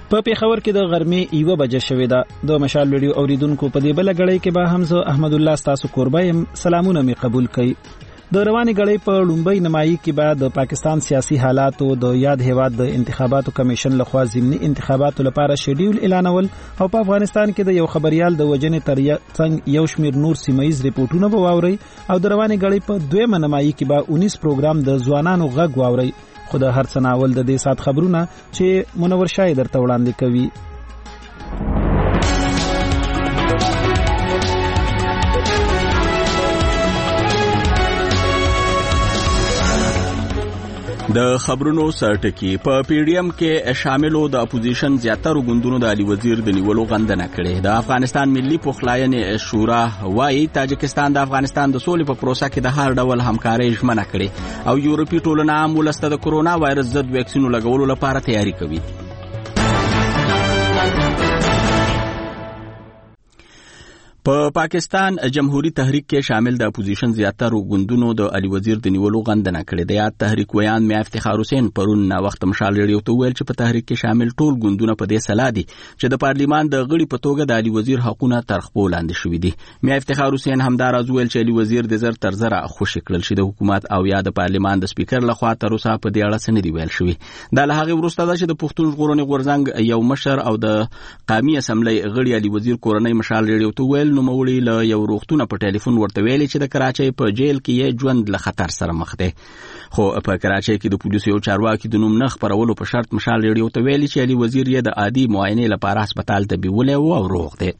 په پیښور کې د غرمې 1 بجې شوې ده. د مشال ویډیو اوریدونکو په دې بل غړې کې به حمزه احمد الله تاسو قربا يم سلامونه می قبول کړئ. د رواني غړې په لومبۍ نمایي کې به د پاکستان سیاسي حالات او د یاد هیواد د انتخاباتو کمیشن لخوا ضمني انتخاباتو لپاره شیډیول اعلانول او په افغانستان کې د یو خبريال د وجنې تر څنګ یو شمیر نور سیمایز ریپورتونه به واوري او د رواني غړې په دویمه نمایي کې به 19 پروګرام د ځوانانو غږ واوري. خو د هر څه ناول د دې سات خبرونه چې منور شای درته وړاندې کوي. د خبرونو سرټکی په پیډیم کې شاملو د اپوزیشن زیاتره ګوندونو د علي وزیر د نیولو غندنه کړې. د افغانستان ملي پخلاینې شورا وايي تاجکستان د افغانستان د سولې په پروسه کې د هر ډول همکارۍ ژمنه کړې او یورپي ټولنه عام ولسته د کرونا وایرس ضد ویکسینو لګولو لپاره تیاری کوي. په پاکستان جمهوریت تحریک کې شامل د اپوزیشن زیاتره ګوندونو د علي وزیر د نیولو غندنه کړې. د یاد تحریک ویان میا افتخار حسین پرون وخت مشال ریډیو ته ویل چې په تحریک کې شامل ټول ګوندونه په دې سلا دي چې د پارلیمان د غړي په توګه د علي وزیر حقونه تر خپل لاندې شوي دي. میا افتخار حسین همدار از ویل چې علي وزیر د زر تر زره خوشی کړل شي د حکومت او یا د پارلیمان د سپیکر لخوا تر اوسه په دې اړه څه نه دی ویل شوی. د لهغه وروسته چې د پښتون ژغورنې غورځنګ یو مشر او د قومي اسمبلی غړي علي وزیر کورنۍ مشال ریډیو ته ویل نو مولي له روغتونه په ټلیفون ورته ویلي چې د کراچۍ په جیل کې یې ژوند له خطر سره مخ دی. خو په کراچۍ کې د پولیسو یو چارواکي د نوم نه خپرولو په شرط مشال ریډیو ته ویلي چې علي وزیر یې د عادي معاینې لپاره هسپتال ته بیولې او روغ دی.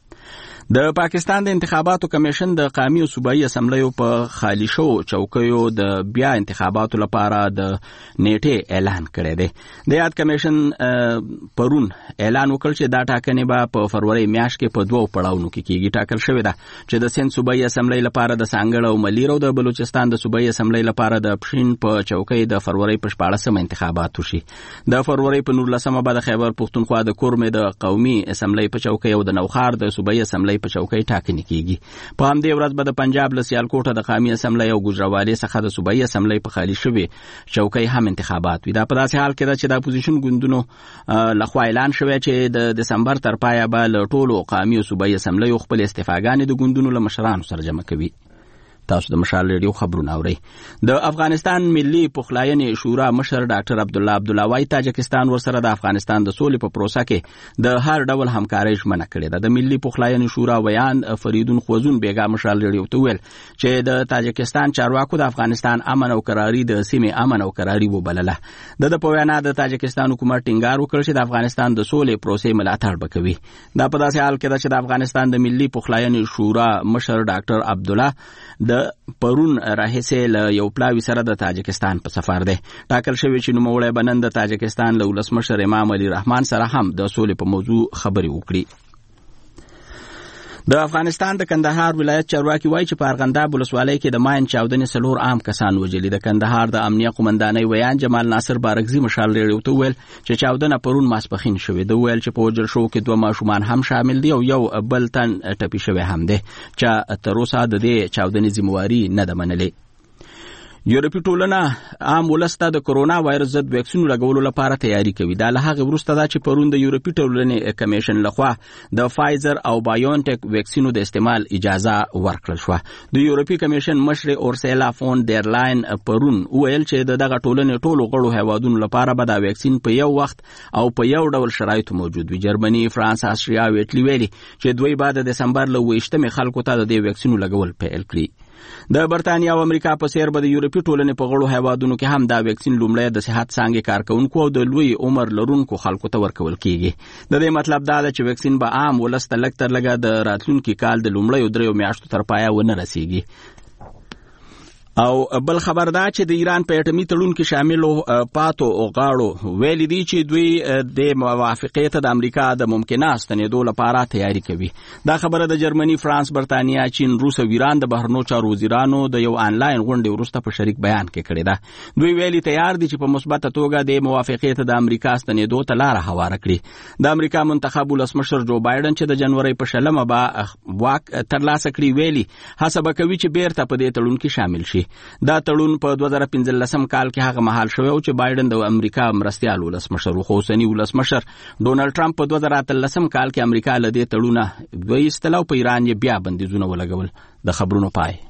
د پاکستان د انتخاباتو کمیشن د قومي او صوبایي اسمبلیو په خالی شو چوکیو د بیا انتخاباتو لپاره د نیټه اعلان کړی دی. د یاد کمیشن پرون اعلان وکړ چې دا ټاکنې به په فروری میاشت کې په 2 پړاوونو کې کیږي. ټاکل شوی ده چې د سند صوبایي اسمبلی لپاره د سانګړ او ملیر او د بلوچستان د صوبایي اسمبلی لپاره د پښین په چوکۍ د فروری په 14 انتخابات وشي. د فروری په 19 به د خیبر پښتونخوا د کورمې د قومي اسمبلی په چوکۍ او د نوخار د صوبایي اسمبلی په چوکۍ ټاکنې کیږي. په همدې ورځ به د پنجاب له سیالکوټه د قومي اسمبلی او ګوجراوالي څخه د صوبایي اسمبلی په خالی شوی چوکۍ هم انتخابات وي. دا په داسې حال کې ده چې د اپوزیشن ګوندونو لخوا اعلان شوی چې د دسمبر تر پایه به له ټولو قومي او صوبایي اسمبلیو خپل استعفاګانې د ګوندونو له مشرانو سره جمع کوي. تاسو د مشال ریډیو خبرونه اورئ. د افغانستان ملي پخلاینې شورا مشر ډاکټر عبدالله عبدالله تاجکستان ورسره د افغانستان د سولې په پروسه کې د هر ډول همکارۍ ژمنه کړې ده. د ملي پخلاینې شورا ویان فریدون خوزون بیګا مشال ریډیو ته ویل چې د تاجکستان چارواکو د افغانستان امن او قراري د سیمې امن او قراري وبلله. د په وینا د تاجکستان حکومت ټینګار وکړ چې د افغانستان د سولې پروسې ملاتړ وکوي. دا په داسې حال کې ده چې د افغانستان د ملي پخلاینې شورا مشر ډاکټر عبدالله د پرون راهیسې له یو پلاوي سره د تاجکستان په سفر دی. ټاکل شوی چې نوموړی به نن د تاجکستان له ولسمشر امام علي رحمان سره هم د سولې په موضوع خبرې وکړي. د افغانستان د کندهار ولایت چارواکي وایي چې په ارغنداب ولسوالۍ کې د ماین چاودنې 4 عام کسان وژلي. د کندهار د امنیه قومندانۍ ویان جمال ناصر بارکزي مشال ریډیو ته ویل چې چاودنه پرون ماسپخین شوې. د ویل چې په وژل شو کې 2 ماشومان هم شامل دي او یو بل تن ټپي شوی هم دی چې تر اوسه د دې چاودنې ذمہواری نه ده منلې. یورپي ټولنه عام ولسته د کرونا وایرس ضد ویکسینو لګولو لپاره تیاری کوي. دا له هغه وروسته ده چې پرون د یورپي ټولنې کمیشن لخوا د فایزر او بایونټیک ویکسینو د استعمال اجازه ورکړل شو. د یورپي کمیشن مشر اورسیلا فون ډیر لاین پرون ویل چې دغه ټولنې ټولو غړو هیوادونو لپاره به دا ویکسین په یو وخت او په یو ډول شرایطو موجود وي. جرمني، فرانس، استرالیا او ایټالیا ویلي چې دوی بعد د دسمبر له 28 خلکو ته د دې ویکسینو لګول پیل کړي. د برتانیا او امریکا په څیر به د یورپي ټولنې په غړو هیوادونو کې هم دا ویکسین لومړی د صحت څانګې کارکونکو او د لوی عمر لرونکو خلکو ته ورکول کیږي. د دې مطلب دا ده چې ویکسین به عام ولس ته لږ تر لږه د راتلونکي کال د لومړیو 3 میاشتو تر پایه ونه رسیږي. او بل خبر دا چې د ایران په اټومي تړون کې شاملو پاتو او غاړو ویلي دي چې دوی د موافقت د امریکا د ممکنه ستنېدو لپاره تیاری کوي. دا خبره د جرمني، فرانس، برتانیا، چین، روس او ایران د بهرنیو چارو وزیرانو د یو آنلاین غونډې وروسته په شریک بیان کې کړې ده. دوی ویلي تیار دي چې په مثبت توګه د موافقت د امریکا ستنېدو ته لار هواره کړي. د امریکا منتخب ولسمشر جو بایدن چې د جنوري په 20 به واک ترلاسه کړي ویلي هڅه کوي چې بیرته په دې تړون کې شامل شي. دا تړون په 2015 کال کې هغه مهال شوی او چې بایدن د امریکا مرستیال ولسمشر خو اوسنی ولسمشر ډونالد ټرمپ په 2013 کال کې امریکا له دې تړونه وایستل او په ایران یې بیا بندیزونه ولګول. د خبرونو پای.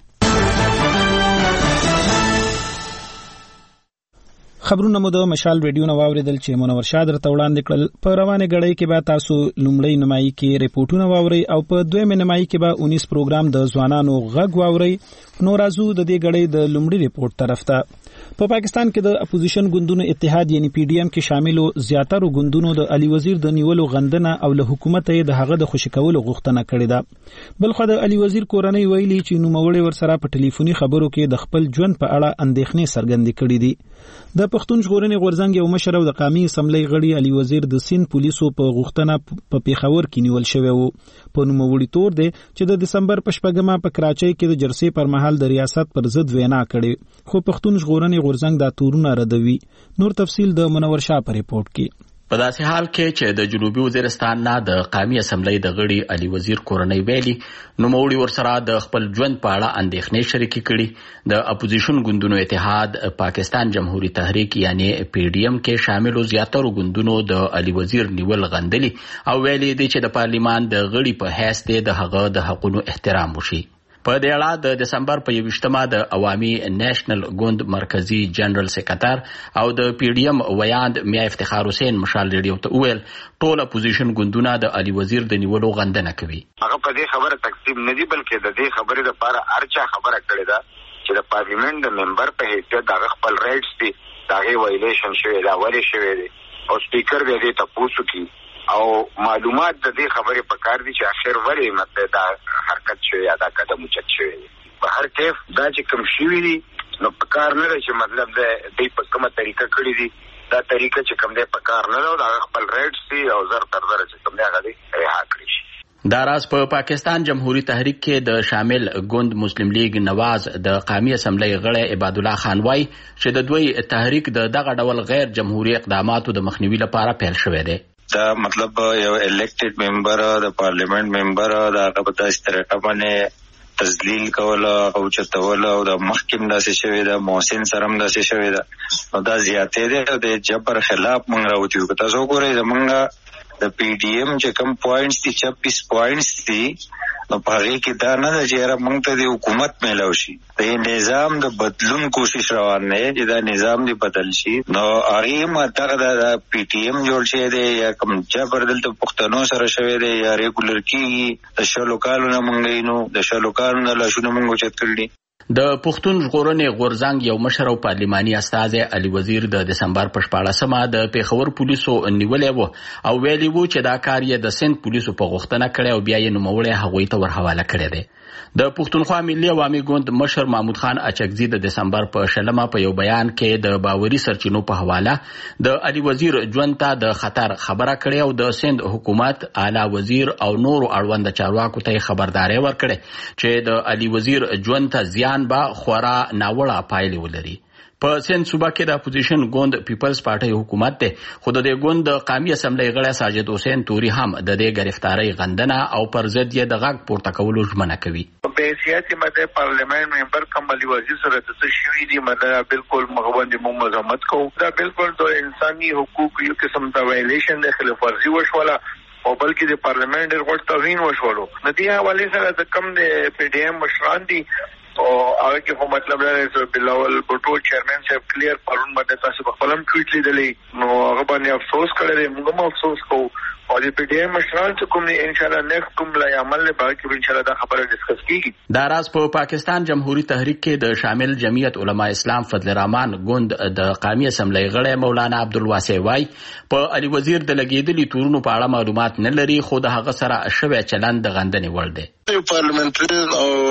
خبرونه مو د مشال ریډیو نو واوریدل چې منور شاه درته وړاندې کړل. په روانه غړۍ کې به تاسو لومړی نمایي کې ریپورتونه واورئ او په دویمه نمایي کې به 19 پروګرام د ځوانانو غږ واورئ. نو راځو د دې غړۍ د لومړي ریپورت طرف ته. په پاکستان کې د اپوزیشن ګوندونو اتحاد یعنی پی ډی ایم کې شاملو زیاترو ګوندونو د علي وزیر د نیولو غندنه او له حکومت یې د هغه د خوشی کولو غوښتنه کړې ده. بلخو د علي وزیر کورنۍ ویلي چې نوموړي ورسره په ټلیفوني خبرو کې د خپل ژوند په اړه اندېښنې څرګندې کړې دي. د پښتون ژغورنې غورځنګ یو مشر او د قومي اسمبلی غړي علي وزیر د سیند پولیسو په غوښتنه په پیښور کې نیول شوی وو. په نوموړي تور دی چې د دسمبر په 8 په کراچۍ کې د جرسي پر مهال د ریاست پر ضد وینا کړې، خو پښتون ژغورنې غورځنګ دا تورونه ردوي. نور تفصیل د منور شاه په ریپورت کې. په داسې حال کې چې د جنوبي وزیرستان نه د قومي اسمبلی د غړي علي وزیر کورنۍ ویلي نوموړي ورسره د خپل ژوند په اړه اندېښنې شریکې کړي. د اپوزیشن ګوندونو اتحاد پاکستان جمهوریت تحریک یعنی پی ډی ایم کې شاملو زیاترو ګوندونو د علي وزیر نیول غندلي او ویلي دي چې د پارلیمان د غړي په حیث د هغه د حقوقو احترام وشي. په دې اړه د دسمبر په 21 د عوامي نېشنل ګوند مرکزی جنرال سکرټر او د پی ډی ایم ویاند میا افتخار حسین مشال ریډیو ته ویل ټول اپوزیشن ګوندونه د علي وزیر د نیولو غندنه کوي. هغه په دې خبره تقسیم نه دي بلکې د دې خبرې لپاره ارچا خبره کړې ده چې د پارلیمنت د ممبر په حیثیت د خپل رائټس دي دغه وایلیشن شوی دا ولې شوی دی او سپیکر دې ته پوښتنه کوي او معلومات د دې خبرې په کار دي چې اخر ولې مطلب دا حرکت شوی یا دا قدم اوچت شوی دی. په هر کیف دا چې کوم شوی دی نو په کار نه دی چې مطلب د په کومه طریقه کړی دی دا طریقه چې کوم دی په کار نه دی دا خپل رائټس دي او زر تر زر چې کوم دی هغه دی رها کړی شي. دا راز په پاکستان جمهوریت تحریک کې د شامل ګوند مسلم لیگ نواز د قومي اسمبلی غړی عباد الله خان وای چې د دوی تحریک دغه ډول غیر جمهوریت اقداماتو د مخنیوي لپاره پیل شوی دی. دا مطلب یو الیکټډ ممبر د پارلیمنت ممبر دا هغه په داسې طریقه باندې تذلیل کول او چتول او د محکم داسې شوی دا محسن سرم داسې شوی دا نو دا زیاتې ده د جبر خلاف مونږ راوتیو. که تاسو ګورئ زمونږ د پی ډی ایم چې کوم پوینټس دي 26 پوینټس دي نو په هغه کې دا نه چې را مونږ ته د حکومت میلاو شي د نظام د بدلون کوشش روان نه چې دا نظام دی بدل شي نو هغه ماته د پی ټی ایم جوړ شي دی یا کوم جبر دلته پښتنو سره شوی دی یا ریګولر کی د شلو کالونو مونږ نو د شلو کالونو لا شنو مونږ چت کړی. د پښتون ژغورنې غورځنګ یو مشر او پارلماني استازی علي وزیر د دسمبر په 14 د پیښور پولیسو نیولې وو او ویلي وو چې دا کار یې د سند پولیسو په غوښتنه کړی او بیا یې نوموړی هغوی ته ورحواله کړی دی. د پښتونخوا ملي عوامي ګوند مشر محمود خان اچکزي د دسمبر په 16 په یو بیان کې د باوري سرچینو په حواله د علي وزیر ژوند ته د خطر خبره کړې او د سند حکومت اعلی وزیر او نورو اړوند چارواکو ته خبرداري ورکړې چې د علي وزیر ژوند ته زیان با خورا ناوړه پایلې ولري. په سند صوبه کې د اپوزیشن ګوند پیپلز پارټي حکومت ته خود د ګوند د قومي اسمبلی غړی ساجد حسین توري هم د دې گرفتاری غندنه او پر ضد یې د غږ پورته کولو ژمنه کوي. په سیاسي مده پارلیمنت ممبر کوم علي وزیر سره د شوی دی مده بالکل مغوند مزاحمت کو دا بالکل د انساني حقوق یو قسم د وایلیشن د خلاف ورزي وشوله او بلکې د پارلیمنت ورغړ توهین وشولو. ندی حواله سره د کم د پی ډی ایم مشران دي او هغه کې په مطلب لري بلاول بوټو چیرمن صاحب کلیر پرون باندې تاسو په خپلم ټویټ لیدلې نو هغه باندې افسوس کړی موږ هم افسوس کوو او د پی ډی ایم مشران چې کوم ان شاء الله نیکسټ کوم لا عمل له باقي ان شاء الله دا خبره ډیسکس کیږي. دا راز په پاکستان جمهوریت تحریک کې د شامل جمعیت علما اسلام فضل الرحمن ګوند د قومي اسمبلی غړی مولانا عبدالواسع وای په علي وزیر د لګیدلي تورونو په اړه معلومات نه لري خو د هغه سره شوی چلند د غندنې وړ دی. یو پارلیمنټری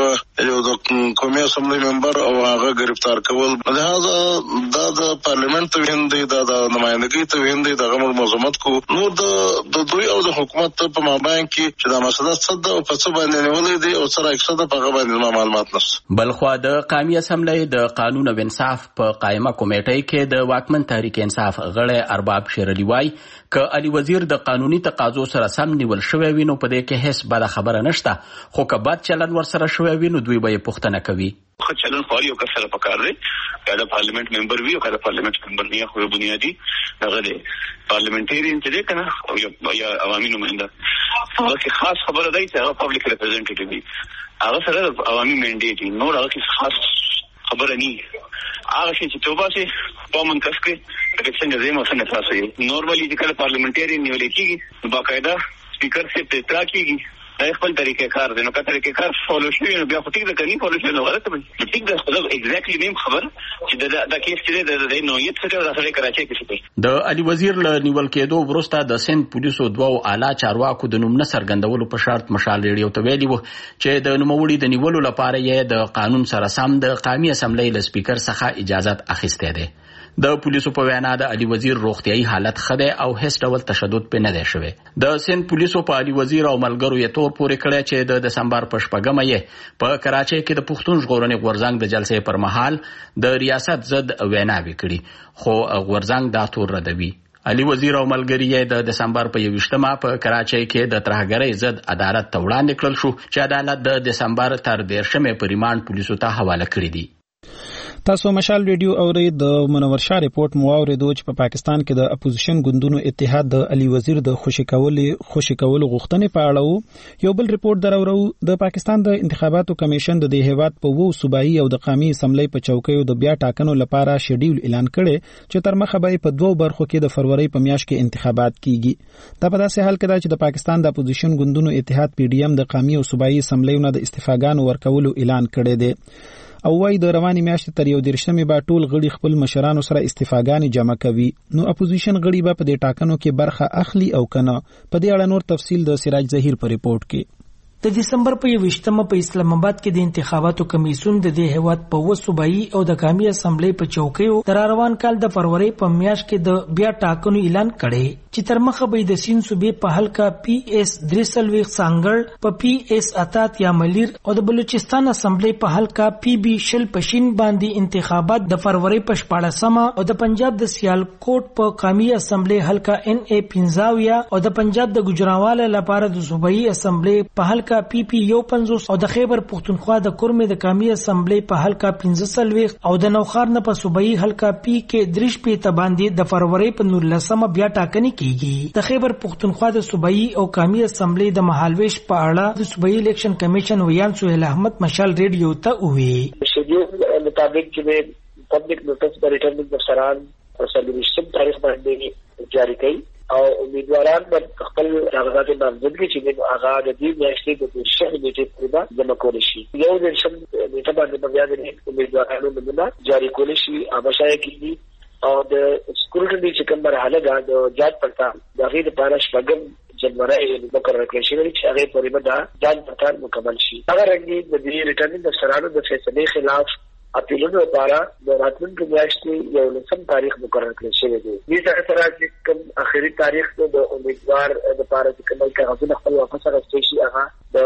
او یو د قومي اسمبلی ممبر او هغه گرفتار کول دا د پارلیمنت توهین دی دا د نمائندګۍ توهین دی دغه مزاحمت کو نو د دوی او د حکومت په مابین کې چې دا مسله صد او په څه باندې نیولې دي او سره 100 په غوښتنه معلومات نشته. بلخو د قومي اسمبلی د قانون او انصاف په قائمه کمیټې کې د واکمن تحریک انصاف غړی ارباب شیرعلی وای ک علي وزیر د قانوني تقاضو سره سم نیول شوی وینو په دې کې هیڅ بل خبره نشته خو که بد چلن ور سره شوی وینو دوی به پښتنه کوي. خو چلن خوري او کسره پکار دی دا پارلیمنت ممبر وی او دا پارلیمنت ممبر نه خو بنیادی دغه دی پارلیمنټریان چې دی کنه او یا عوامي نماینده هغه خاص خبره دی چې هغه پبلک ریپرزنټیټیو دی هغه سره عوامي منډیټ دی نو هغه خاص خبره نه هغه چې توبه سي په منکس کې د څنګه زموږ څنګه تاسو نورمالي د پارلیمنټریان نیول کېږي باقاعده سپیکر سے اطلاع کیږي دا خپل طریقې کار دی نو کله طریقې کار فالو شي نو بیا خو ټیک ده کني فالو شي نو غلط دی ټیک ده خو ایگزیکټلی نیم خبر چې دا کیس چې د نویت سره راځي کراچي کې څه د علي وزیر له نیول کېدو وروسته د سند پولیسو دوه اعلی چارواکو د نوم نه څرګندولو په شرط مشال ریډیو ته ویلي وو چې د نوموړي د نیولو لپاره یې د قانون سره سم د قومي اسمبلی له سپیکر څخه اجازه اخیسته ده د پولیسو په وینا د علي وزیر روغتيایي حالت خده او هیڅ ډول تشدد په نه دی شوی د سند پولیسو په علي وزیر او ملګرو یې تور پورې کړی چې د دسمبر په 8مه یې په کراچۍ کې د پښتون ژغورنې غورځنګ د جلسې پر مهال د ریاست ضد ویناوې کړي خو غورځنګ دا تور ردوي علي وزیر او ملګری یې د دسمبر په 21مه په کراچۍ کې د ترهګرۍ ضد عدالت ته وړاندې کړل شو چې عدالت د دسمبر تر 13مه په ریماند پولیسو ته حواله کړی دی تاسو مشال ریډیو اورئ د منور شاه ریپورت مو اوریدو چې په پاکستان کې د اپوزیشن ګوندونو اتحاد د علي وزیر د خوشی کولو غوښتنې په اړه یو بل ریپورت درورو د پاکستان د انتخاباتو کمیشن د هیواد په وو صوبایي او د قومي اسمبلی په چوکیو د بیا ټاکنو لپاره شیډول اعلان کړي چې تر مخه به په دوه برخو کې د فروری په میاشت کې انتخابات کیږي دا په داسې حال کې ده چې د پاکستان د اپوزیشن ګوندونو اتحاد پی ډی ایم د قومي او صوبایي اسمبلیونو د استعفاګانو ورکولو اعلان کړی دی او وايي د رواني میاشتې تر 13مې به ټول غړي خپل مشرانو سره استعفاګانې جمع کوي نو اپوزیشن غړي به په دې ټاکنو کې برخه اخلي او کنه په دې اړه نور تفصیل د سراج ظهیر په ریپورت کې د دسمبر په 21مه په اسلام آباد کې د انتخاباتو کمیسیون د دې هیواد په وصوبایي او د قومي اسمبلی په چوکیو تر روان کال د فروری په میاشت کې د بیا ټاکنو اعلان کړي چې تر مخه به د سین صوبې په حلقه پی اس درسلويخ سانګړ په پی اس اتات یا ملیر او د بلوچستان اسمبلی په حلقه پی بی شل پشین باندې انتخابات د فروری په 14مه او د پنجاب د سیالکوټ په قومي اسمبلی حلقه ان ای 15 او د پنجاب د ګجراواله لپاره د صوبایي اسمبلی په حلقه پی پی یو 50 او د خیبر پختونخوا د کورمې د قومي اسمبلی په حلقه 15 او د نوخار نه په صوبایي حلقه پی کې درش په باندې د فروری په 19مه بیا ټاکنې کیږي د خیبر پختونخوا د صوبایي او قومي اسمبلی د مهالويش په اړه د صوبایي الیکشن کمیشن ویان سہیل احمد مشال ریډیو ته وی شیډول مطابق چې پبلک نوټس پر ریټرنینګ افسران په 23 تاریخ باندې جاری کړي او امیدواران به خپل کاغذات نامزدګي چې هغه د دې میاشتې د شهر نیټې پورې جمع کول شي یو د شم نیټه باندې بیا د امیدوارانو نمونه جاری کول شي اوبشای کیږي او د سکیورټي چې کوم مرحله ده د جاج پړتال د غیر لپاره شپږم جنوري مقرره کړل شوې چې هغه پورې به جاج پړتال مکمل شي هغه رنګي د دې ریټرنینګ افسرانو د فیصلې خلاف اپیلونو لپاره د راتلونکي میاشتې یو لسم تاریخ مقرر کړل شوی دی دې سره چې کوم اخري تاریخ د امیدوار د لپاره چې کومه کاغذونه خپل واپس راستي شي هغه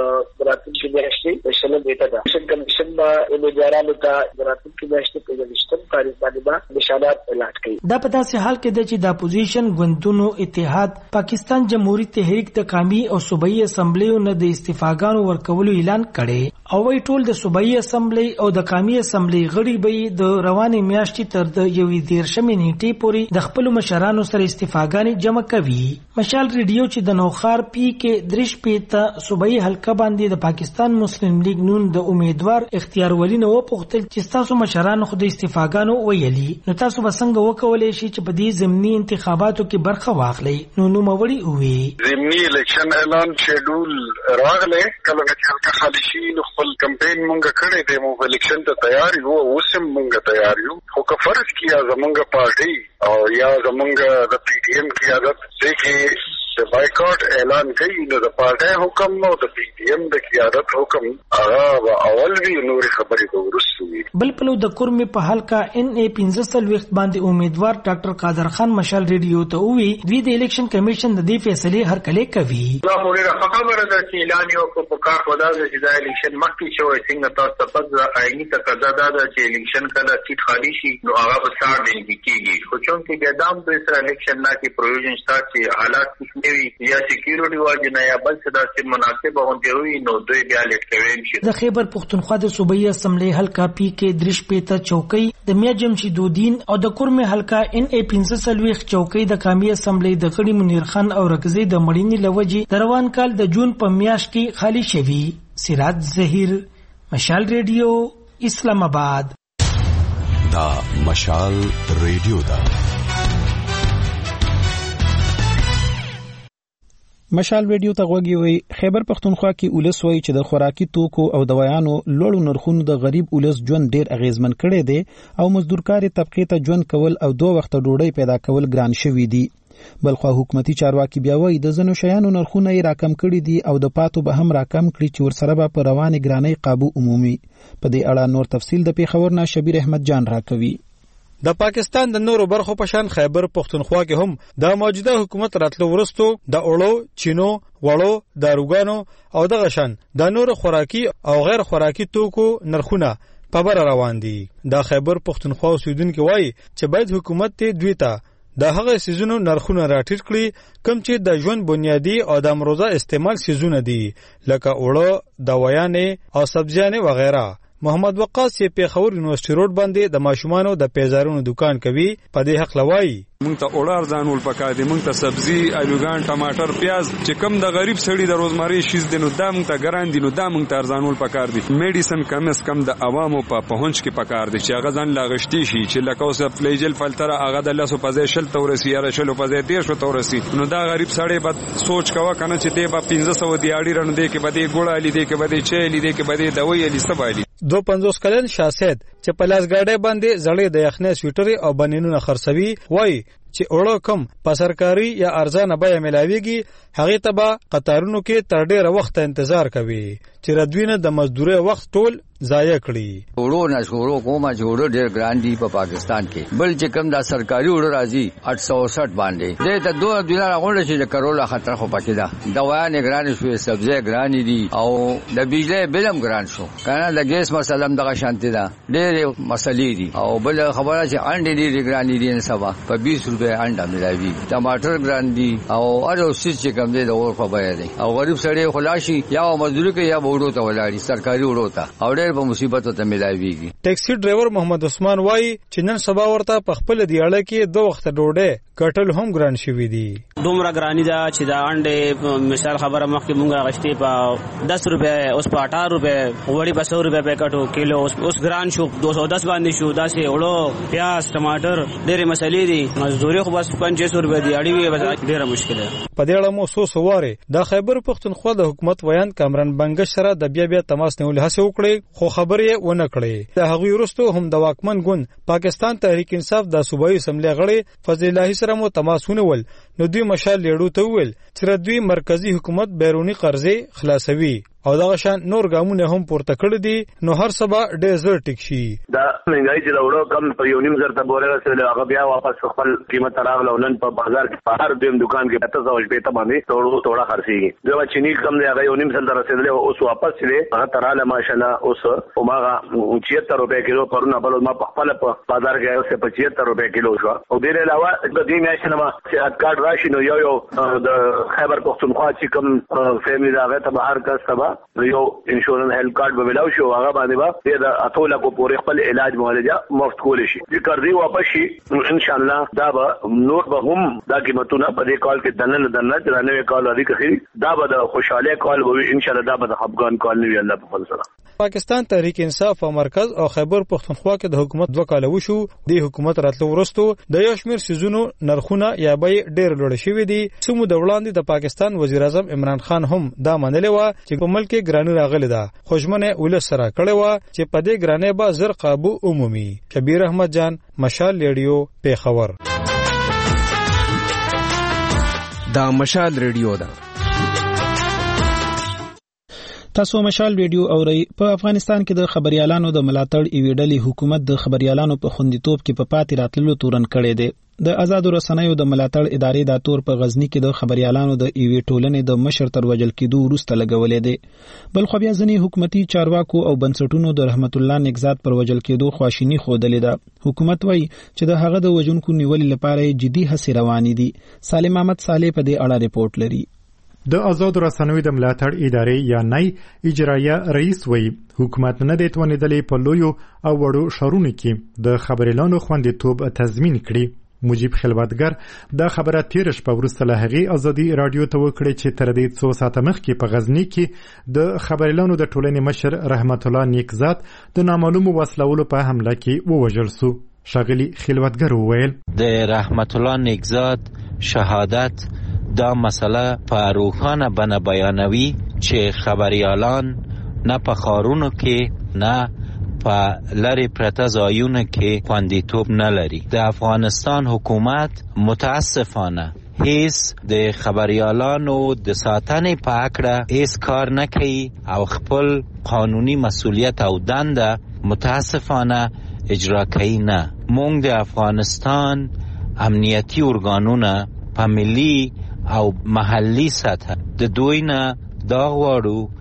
د راتلونکي میاشتې د شلم نیټه ده الیکشن کمیشن به امیدوارانو ته د راتلونکي میاشتې په 23 تاریخ باندې نشانات اعلان کړي دا په داسې حال کې ده چې د اپوزیشن ګوندونو اتحاد پاکستان جمهوریت تحریک د قومي او صوبایي اسمبلیو نه د استعفاګانو ورکولو اعلان کړي او وی ټول د صوبایي اسمبلی او د قومي اسمبلی غړي به د روانې میاشتې تر د 13مې نیټې پورې د خپل مشرانو سره استعفاګانې جمع کوي مشال ریډیو چې د نوخار پی کې درش پیته صوبایي حلقه باندې د پاکستان مسلم لیگ نون د امیدوار اختیار ولی نو پوښتل چې تاسو مشرانو خو د استعفاګانو ویلي نو تاسو بسنګ وکولای شي چې په دې ضمني انتخاباتو کې برخه واخلئ نو وړي وي ضمني الیکشن اعلان شیډول راغله کله چې حلقه خالی شي نو خپل کمپاین مونږ کړی دی مو الیکشن ته تیار یو اوسم مونږ تیار یو خو که فرض کیا زمونږ پارټي او یا زمونږ د پی ډی ایم کی عادت چې د بایکاټ اعلان کوي نو د پارټي حکم او د پی ډی ایم د قیادت حکم هغه اول وی نور خبرې به ورسته وي بل پلو د کورمې په حلقه ان ای 15 وخت باندې امیدوار ډاکټر قادر خان مشال ریډیو ته وی دوی د الیکشن کمیشن د دې فیصله هر کله کوي دا موږ خبره ده چې اعلان یو کو په کار ودا چې د الیکشن مخکې شوی څنګه تاسو په آئینی تقاضا ده چې الیکشن کله سیټ خالی شي نو هغه به 60 دن کېږي خو چون کې د دام د سره الیکشن نه کې پروویژن شته چې حالات وي یا سکیورټي واجب یا بل څه داسې مناسب غونډې وي نو دوی بیا لیټ کوي شي. د خیبر پختونخوا د صوبایي اسمبلی حلقه پی کې درش پیته چوکۍ د میا جمشید الدین او د کورمه حلقه ان ای 15 چوکۍ د قومي اسمبلی د غړي منیر خان او رکزي د مړینې لوجي د روان کال د جون په میاشت کې خالی شوی. سراج ظهیر، مشال ریډیو، اسلام آباد. دا مشال ریډیو دا مشال ریډیو ته غوږی وي. خیبر پختونخوا کې اولس وایي چې د خوراکي توکو او دوايانو لوړو نرخونو د غریب اولس ژوند ډیر اغیزمن کړي دي او مزدورکاري طبقه ته ژوند کول او 2 وخت ډوډۍ پیدا کول ګران شوي دي. بلخو حکومتي چارواکي بیا وایي د زنو شیانو نرخونه یې راکم کړي دي او د پاتو به هم راکم کړي چې ورسره به پر رواني ګرانۍ قابو عمومي. په دې اړه نور تفصیل د پیښور نه شبیر احمد جان راکوي. د پاکستان د نورو برخو په شان خیبر پختونخوا کې هم د موجوده حکومت راتلو ورستو د اولو، چینو، وړو، داروګانو او د غشن د نورو خوراکي او غیر خوراکي توکو نرخونه په بر روان دي. د خیبر پختونخوا اوسیدونکو وایي چې باید حکومت ته دوی ته د هغه سيزونو نرخونه راټیټ کړي کوم چې د ژوند بنیادی او د امروزه استعمال سيزونه دي لکه اوړه، دوايانې او سبزیانې وغیرہ. محمد وقاص یې پیښور یونیورسيټي روډ باندې د ماشومانو د پیزارونو دکان کوي. په دې حق لوي مونږ ته اوړه ارزانول پکار دي، مونږ ته سبزي، الوګان، ټماټر، پیاز چې کم د غریب سړي د روزمري شیز دي نو دا مونږ ته ګران دي، نو دا مونږ ته ارزانول پکار دي. میډیسن کم از کم د عوامو په پهونچ کې پکار دي چې هغه ځان لاغشتي شي چې لکه اوس فلیجل فلتر هغه د لاسو په ځای شل تورسي یا شلو په ځای 13 تورسي نو دا غریب سړی به سوچ کوا کنه چې دی به 1500 دی اړي رن دی کې به دی ګوړه لې دی کې به دی چي لې دی کې به دی دوی لې سبالي. 52 کلن شاسید چې په لاس ګاډي باندې زړې د یخنې سویټري او بنینونه خرڅوي وای چې اوړه کم په سرکاري یا ارزانه بیه ملاويږي هغه ته به قطارونو کې تر ډیره وخت انتظار کوي چې ردوینه د مزدوري وخت ټول ضایع کړي. وړو نه شورو کومه جوړو ډیر ګران دي په پاکستان کې بل چې کم دا سرکاري وړو راځي 860 باندې دې ته 2 دینار غونډه چې کرولا خطر خو پکې ده. دوايان ګران شو، سبزی ګران دي او د بجلی بلم ګران شو کنه د ګیس مسله دغه شانتي ده ډېر مسلې دي او بل خبره چې انډې دي ګران دي نه سبا په 20 روپے انډا ملاوي، ټماټر ګران دي او ارو چې کم دي د اور په بیه دي او غریب سړی خلاصي یا مزدوري کوي یا وړو ته ولاړي سرکاري وړو ته او ډېر په مصیبت ته ملاويږي. ټیکسي ډرایور محمد عثمان وای چې نن سبا ورته په خپل دیاړه کې 2 وخت ډوډۍ کټل هم ګران شوی دي. دومره ګرانی دا چې دا انډې مثال خبره مخکې مونږه غشتي په 10 روپے اوس په 18 روپے وړي په 100 روپے پیکټو کیلو اوس ګران شو 210 باندې شو. دا سه وړو، پیاز، ټماټر ډېرې مسلې دي. مزدوري خو بس 500 روپے دی اړي وي بس ډېره مشکله. په دې اړه مو سوسواره د خیبر پختونخوا د حکومت ویان کامران بنګش سره د بیا تماس نیول هڅه وکړي خو خبرې ونه کړې. د هغوی وروسته هم د واکمن ګوند پاکستان تحریک انصاف د صوبایي اسمبلی غړي فضل الله سره مو تماسونه ول نو دوی مشال لیړو ته ویل چې دوی مرکزی حکومت بیرونی قرضې خلاصوي او دا شان نور ګامونه هم پورته کړی دي نو هر سبا ډېر زر ټیک شي. دا منګای چې وړو کم په یو نیم زر ته بوره رسول هغه بیا واپس خپل قیمت راغله نن په بازار کې په هر دیم دکان کې 700 روپے ته باندې توړو خرڅيږي. دا چینی کم دی هغه یو نیم زر ته رسیدل اوس واپس لري هغه تراله ماشاءالله اوس اوماغه 76 روپے کیلو پرونه بل ما په خپل په بازار کې اوس 75 روپے کیلو شو او ډیر علاوه د دې میاشتې ما صحت کارت راشي نو یو د خیبر پختونخوا چې کوم فیملی راغی ته بهر کا سبا یو انشورنس هیلث کارت به ملاو شو هغه باندې به د اتوله کو پورې خپل علاج معالجه مفت کول شي. چې قرضې واپس شي ان شاء الله دا به نور به هم دا قیمتونه په دې کال کې دنه ترانه کال لري کې دا به د خوشاله کال وي ان شاء الله دا به د خپګان کال نه وي الله په فضل سره. پاکستان تحریک انصاف او مرکز او خیبر پختونخوا کې د حکومت 2 کال وشو. د حکومت راتلو ورستو د یو شمیر سيزونو نرخونه یا به ډېر لوړ شوي دي. سمو د وړاندې د پاکستان وزیر اعظم عمران خان هم دا منلې و چې په ملک کې ګرانی راغلی ده خوشمنه ولس سره کړي و چې په دې ګرانی به زر قابو عمومي. کبیر احمد جان، مشال ریډیو، پیښور. دا مشال ریډیو ده. تاسو مشال ریډیو اورئ. په افغانستان کې د خبريالانو د ملاتړ ایویډلې حکومت د خبريالانو په خوندیتوب کې په پاتې راتللو تورن کړي دي. د آزادو رسنیو د ملاتړ ادارې دا تور په غزنی کې د خبريالانو د ایوي ټولنې د مشر تر وجل کېدو وروسته لګولې دي. بل خو بیا ځینې حکومتي چارواکو او بنسټونو د رحمت الله نګزاد پر وجل کېدو خواشینی خودلې ده. حکومت وایي چې د هغه د وژونکو نیولې لپاره جدي هڅې روانې دي. سالم احمد صالح په دې اړه ریپورت لري. د آزادو رسنیو د ملاتړ ادارې یا نای اجرایه رئیس وایي حکومت نه دی توانېدلی په لویو او وړو ښارونو کې د خبريالانو خوندیتوب تضمین کړي. مجیب خلوتګر دا خبره تیر شپه وروسته له هغې ازادي رادیو ته وکړې چې تر دې څو ساعته مخکې په غزنی کې د خبريالانو د ټولنې مشر رحمت الله نیکزاد د نامعلومو وسلولو په حمله کې ووژل سو. ښاغلي خلوتګر وویل د رحمت الله نیکزاد شهادت دا مسئله په روښانه بڼه بیانوي چې خبريالان نه په ښارونو کې نه په لرې پرته ځایونو کې خوندیتوب نه لري. د افغانستان حکومت متاسفانه هیڅ د خبريالانو د ساتنې په اړه هیڅ کار نه کوي او خپل قانوني مسؤلیت او دنده متاسفانه اجرا کوي نه. موږ د افغانستان امنیتي ارګانونه په ملي او محلي سطح د دوی نه دا غواړو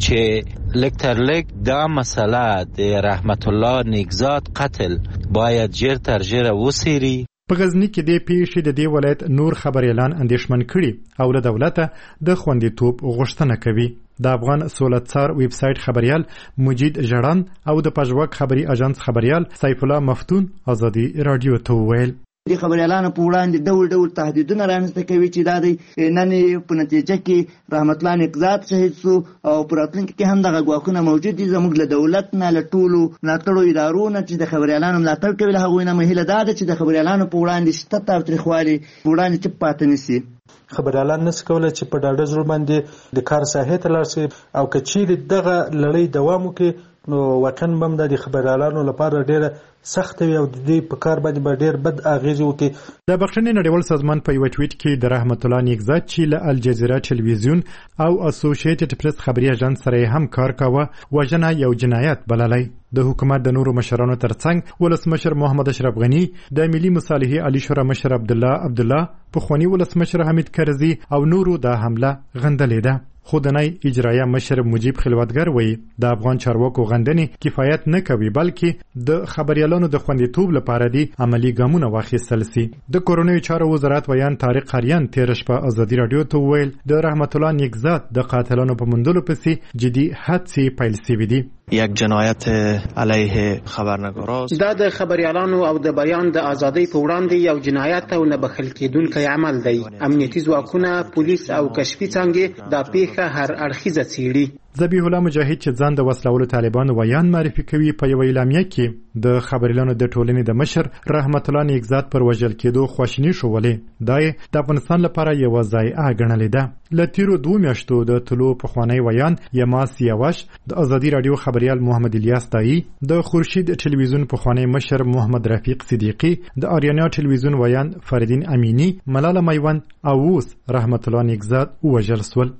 چې لکترلک دا مسئله د رحمت الله نیکزاد قتل باید جر تر جره وسیری. په غزنی کې د پیښې د دې ولایت نور خبريالان اندېښمن کړي او له دولته د خوندیتوب غوښتنه کوي. د افغان سولتسار ویب سایټ خبريال مجید جړان او د پژواک خبري اژانس خبريال سیف الله مفتون ازادي رادیو ته وویل د خبريالانو په وړاندې ډول ډول تهدیدونه رامنځته کوي چې دا د نن په نتیجه کې رحمت الله نګزاد شهید سو او په راتلونکي کې هم دغه ګواښونه موجود دي. زموږ له دولت نه له ټولو ملاتړو ادارو نه چې د خبريالانو ملاتړ کوي له هغوی نه مهیله دا ده چې د خبريالانو په وړاندې شته تاوتریخوالي په وړاندې چپ پاتې نشي. خبريالان نس کوله چې په ډاډه زړه باندې د کار ساحې ته لاړ شي او که چیرې دغه لړۍ دوام وکړي نو وطن بم د خبريالانو لپاره ډېره سخت وي او د دې په کار باندې به ډېر بد اغېز وکړي. د بخښنې نړیوال سازمان په یو ټویټ کې د رحمت الله نیکزاد چې له الجزیره ټلویزیون او اسوسییټډ پریس خبري اژانس سره هم کار کاوه وژنه یو جنایت بللی. د حکومت د نورو مشرانو ترڅنګ ولسمشر محمد اشرف غنی د ملي مصالحې علی شورا مشر عبدالله پخوانی ولسمشر حمید کرزي او نورو دا حمله غندلې ده. خو د نای اجرایه مشر مجیب خلوتګر وایي د افغان چارواکو غندنې کفایت نه کوي بلکې د خبريالانو د خوندیتوب لپاره دي عملی ګامونه واخیستل سي. د کورونوي چارو وزارت ویان طارق قریان تیر شپه ازادي رادیو ته ویل د رحمت الله نیکزاد د قاتلانو په موندلو پسې جدي هڅې پیل شوې دي. یک جنایت علیه خبرنگاراست. دا د خبريالانو او د بیان د ازادۍ په وړاندې یو جنایت او نه بخښل کېدونکی عمل دی. امنیتي ځواکونه، پولیس او کشفي څانګې دا پیښه هر اړخیزه څېړي. ذبیح الله مجاهد چې ځان د وسلولو طالبانو ویان معرفي کوي په یو اعلامیه کې د خبريالانو د ټولنې د مشر رحمت الله نیکزاد پر وژل کېدو خواشیني ښوولې. دا د افغانستان لپاره یوه ضایعه ګڼلې ده. له تیرو 2 میاشتو د طلوع پخوانی ویان یماس یواش د ازادي رادیو خبريال محمد الیاس دایی د خورشید ټلویزیون پخوانی مشر محمد رفیق صدیقی د آریانا ټلویزیون ویان فردین امینی ملاله میوند او اوس رحمت الله نیکزاد وژل سول.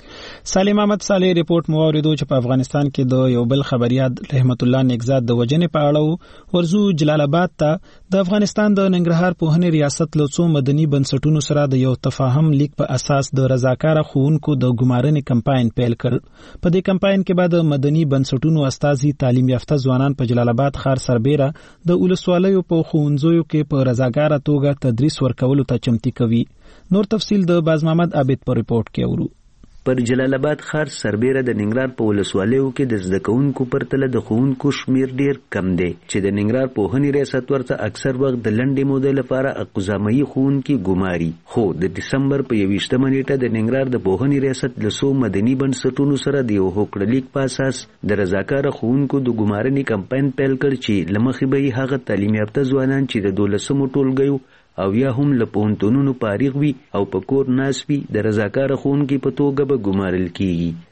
سالم احمد صالح ریپورت مو اوریدو چې په افغانستان کې د یو بل خبريال رحمت الله نګزاد د وژنې په اړه ورزو جلال آباد ته د افغانستان د ننګرهار پوهنې ریاست له څو مدني بنسټونو سره د یو تفاهم لیک په اساس د رضاکاره ښوونکو د ګمارنې کمپاین پیل کړ. په دې کمپاین کې بعد مدني بنسټونو استازي تعلیم یافته ځوانان په جلال آباد ښار سربېره د ولسوالیو په ښوونځیو کې په رضاکاره توګه تدریس ورکولو ته چمتي کوي. نور تفصیل د باز محمد عابد په ریپورت کې اورو. پر جلال آباد ښار سربېره د ننګرهار په ولسوالیو کې د زده کوونکو پرتله د ښوونکو شمیر ډیر کم دی چې د ننګرهار پوهنې ریاست ورته اکثر وخت د لنډې مودې لپاره اقزامي ښوونکي ګماري. خو د دسمبر په 21مه نیټه د ننګرهار د پوهنې ریاست له څو مدني بنسټونو سره د یو هوکړلیک په اساس د رضاکاره ښوونکو د ګمارنې کمپاین پیل کړ چې له مخې به یې هغه تعلیم یافته ځوانان چې د 12مو ټولګیو او یا هم له پوهنتونونو فارغ وي او په کور ناست وي د رضاکاره ښوونکي په توګه به ګمارل کیږي.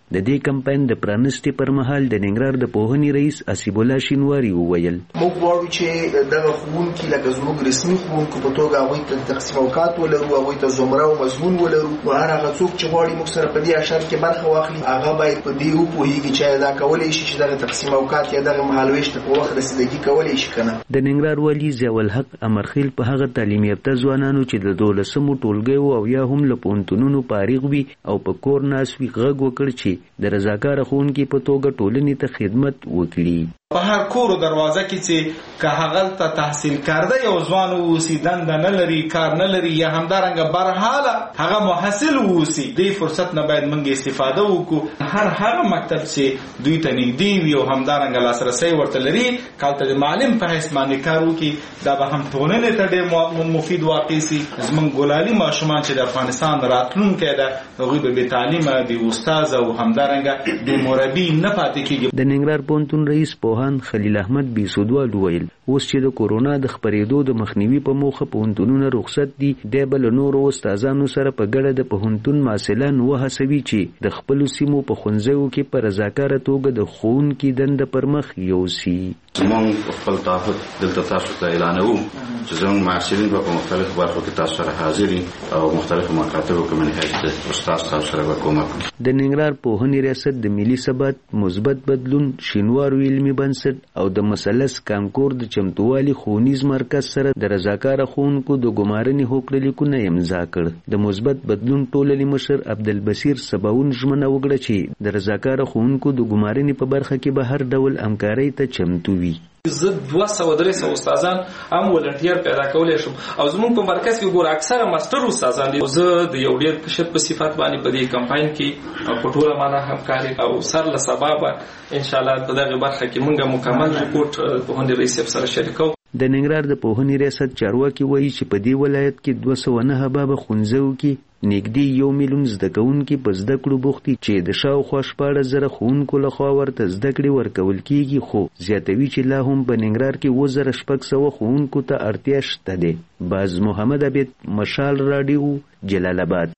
د دې کمپاین د پرانستي پر مهال د ننګرهار د پوهنې رئیس اسیب الله شینواری وویل موږ غواړو چې دغه ښوونکي لکه زموږ رسمي ښوونکو په توګه هغوی ته تقسیم اوقات ولرو، هغوی ته زمره او مضمون ولرو، او هر هغه څوک چې غواړي موږ سره په دې اشر کې برخه واخلي هغه باید په دې وپوهیږي چې دا کولی شي چې دغه تقسیم اوقات یا دغه مهالویش ته په وخت رسیدګي کولی شي کنه. د ننګرهار والي ضیاء الحق امرخیل په هغه تعلیم یافته ځوانانو چې د 12مو ټولګیو او یا هم له پوهنتونونو فارغ وي او په کور ناست وي غږ وکړ چې د رضاکار ښوونکي په توګه ټولنې ته خدمت وکړي. په هر کور دروازه کې چې که هغه ته تحصیل کرده یو ځوان اوسي، دنده نه لري، کار نه لري، یا همدارنګه برحاله هغه محصل اوسي، دې فرصت نه باید موږ استفاده وکړو. هغه مکتب چې دوی ته نږدې وي او همدارنګه لاسرسی ورته لري کالته د معلم په حیث باندې کار وکړي، دا به هم ټولنې ته ډېر مفید واقع سي. زموږ ګلالي ماشومان چې د افغانستان راتلونکی ده هغوی به بې تعلیمه، بې استاذه او همدارنګه بې مربي نه پاتې کېږي. د ننګرهار پوهنتون رئیس پوهان خلیل احمد بیسودوال وویل اوس چې د کورونا د خپرېدو د مخنیوي په موخه پوهنتونونه رخصت دي، دی به له نورو استادانو سره په ګډه د پوهنتون محصلان وهڅوي چې د خپلو سیمو په ښوونځیو کې په رضاکاره توګه د ښوونکي دنده پر مخ یوسي. موږ خپل تعهد دلته تاسو ته اعلانوو چې زموږ محصلین به په مختلفو برخو کې تاسو سره حاضر وي او مختلفو مکاتبو کې من حیث استاد تاسو سره به کومک وکړي. د ننګرهار پوهنې ریاست د ملي ثبات، مثبت بدلون، شینوارو علمي بنسټ او د مثلث کانکور د چمتووالي ښوونیز مرکز سره د رضاکاره ښوونکو د ګمارنې هوکړه لیکونه امضا کړ. د مثبت بدلون ټولنې مشر عبدالبصیر سباون ژمنه وکړه چې د رضاکاره ښوونکو د ګمارنې په برخه کې به هر ډول همکارۍ ته چمتو وي. زه 200-300 استادان هم ولنټیر پیدا کولای شم او زموږ په مرکز کې ګور اکثره ماستر استادان دي. زه د یو ډیر کشر په صفات باندې په دې کمپاین کې په ټوله معنا همکاري او سر له سبب ان شاء الله په دغه برخه کې موږ مکمل ریپورت په هندي رئیس سره شریکو. د ننګرهار د پوهنې ریاست چارواکي وایي چې په دې ولایت کې 209 بابه ښوونځیو کې نږدې 1 میلیون زده کوونکي په زده کړو بوخت دي چې د شاوخوا 14,000 ښوونکو لخوا ورته زده کړې ورکول کیږي، خو زیاتوي چې لا هم په ننګرهار کې 2,600 ښوونکو ته اړتیا شته ده. باز محمد عبید، مشال رادیو، جلال آباد.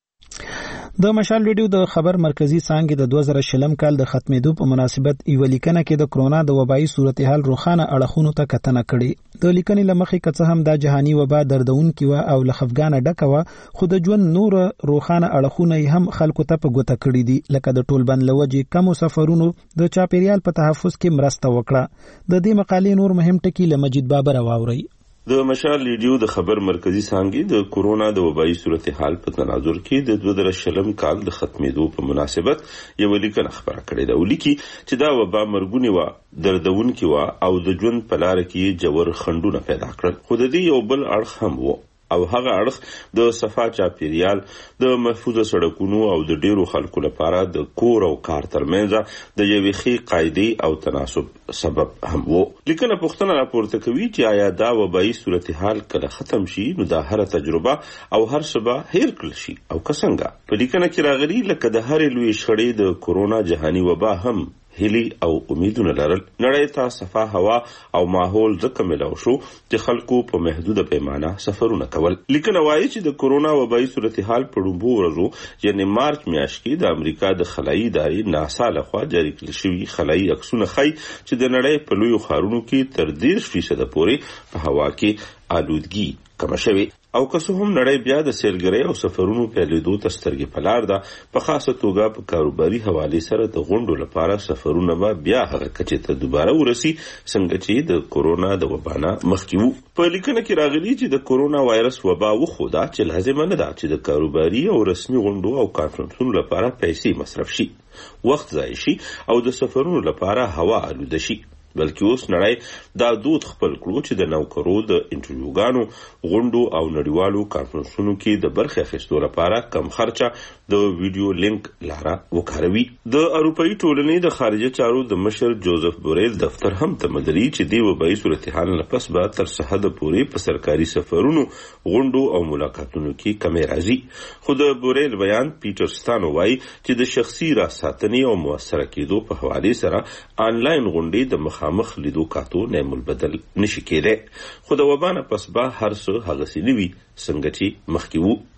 د مشال ریډیو د خبر مرکزی څانګې د 2020 کال د ختمېدو په مناسبت یو لیکنه کې د کرونا د وبایي صورتحال روښانه اړخونو ته کتنه کړې. د لیکنې له مخې که څه هم دا جهاني وبا دردونکې وه او له خفګانه ډکه وه، خو د ژوند نور روښانه اړخونه یې هم خلکو ته په ګوته کړي دي، لکه د ټولبند له وجې کمو سفرونو د چاپیریال په تحفظ کې مرسته وکړه. د دې مقالې نور مهم ټکي له مجید بابر واورئ. د مشال ریډیو د خبر مرکزی څانګې د کورونا د وبایي صورتحال په تناظر کې د 2020 کال د ختمېدو په مناسبت یو لیکنه خبره کړې ده. ولیکي چې دا وبا مرګونی و، دردونکې و او د ژوند په لار کې جوړ خنډونه پیدا کړل. خو د دې یو بل اړخ هم و او هغه اړخ د صفا چاپیریال، د محفوظ سړکونو او د ډیرو خلکو لپاره د کور او کار ترمنځ د یوې ښې قاعدې او تناسب سبب هم و. لیکنه پوښتنه راپورته کوي چې آیا دا وبایي صورتحال کله ختم شي نو دا هر تجربه او هر څه به هیر کړل شي او که څنګه. په لیکنه کې راغلي لکه د هرې لوی شخړې د کورونا جهاني وبا هم هیلی او امیدونه لرل. نړۍ ته صفا هوا او ماحول ځکه ملاو شو چې خلکو په محدوده پیمانه سفرونه کول. لیکنه وایي چې د کورونا وبایي صورتحال په لومړو ورځو یعنې مارچ میاشت کې د امریکا د خلایي ادارې ناسا لخوا جاري کړل شوي خلایي عکسونه ښیي چې د نړۍ په لویو ښارونو کې تر 30% پورې په هوا کې آلودګي کمه شوې. او که څه هم نړۍ بیا د سیلګرۍ او سفرونو پیلېدو ته سترګې په لار ده، په خاصه توګه په کاروباري حوالې سره د غونډو لپاره سفرونه به بیا هغه کچې ته دوباره ورسي څنګه چې د کورونا د وبا نه مخکې وو. په لیکنه کې راغلي چې د کورونا وایرس وبا وښوده چې لازمه نه ده چې د کاروباري او رسمي غونډو او کانفرنسونو لپاره پیسې مصرف شي، وخت ضایع شي او د سفرونو لپاره هوا آلوده شي، بلکې اوس نړۍ دا دود خپل کړو چې د نوکرو د انټرویوګانو، غونډو او نړیوالو کانفرنسونو کې د برخې اخیستو لپاره کم خرچه د ویډیو لینک لاره وکاروي. د اروپایي ټولنې د خارجه چارو د مشر جوزف بوریل دفتر هم تمدري چې د وبایي صورتحال نه پس به تر سحده پورې په سرکاري سفرونو، غونډو او ملاقاتونو کې کمې راځي. خو د بوریل بیان پیټر ستانو وایي چې د شخصي راساتنې او موثره کېدو په حوالې سره آنلاین غونډې د مخامخ لیدو کاتو نعم البدل نشي کېدای. خو د وبا نه پس به هر څه هغسې نه وي څنګه چې مخکې وو.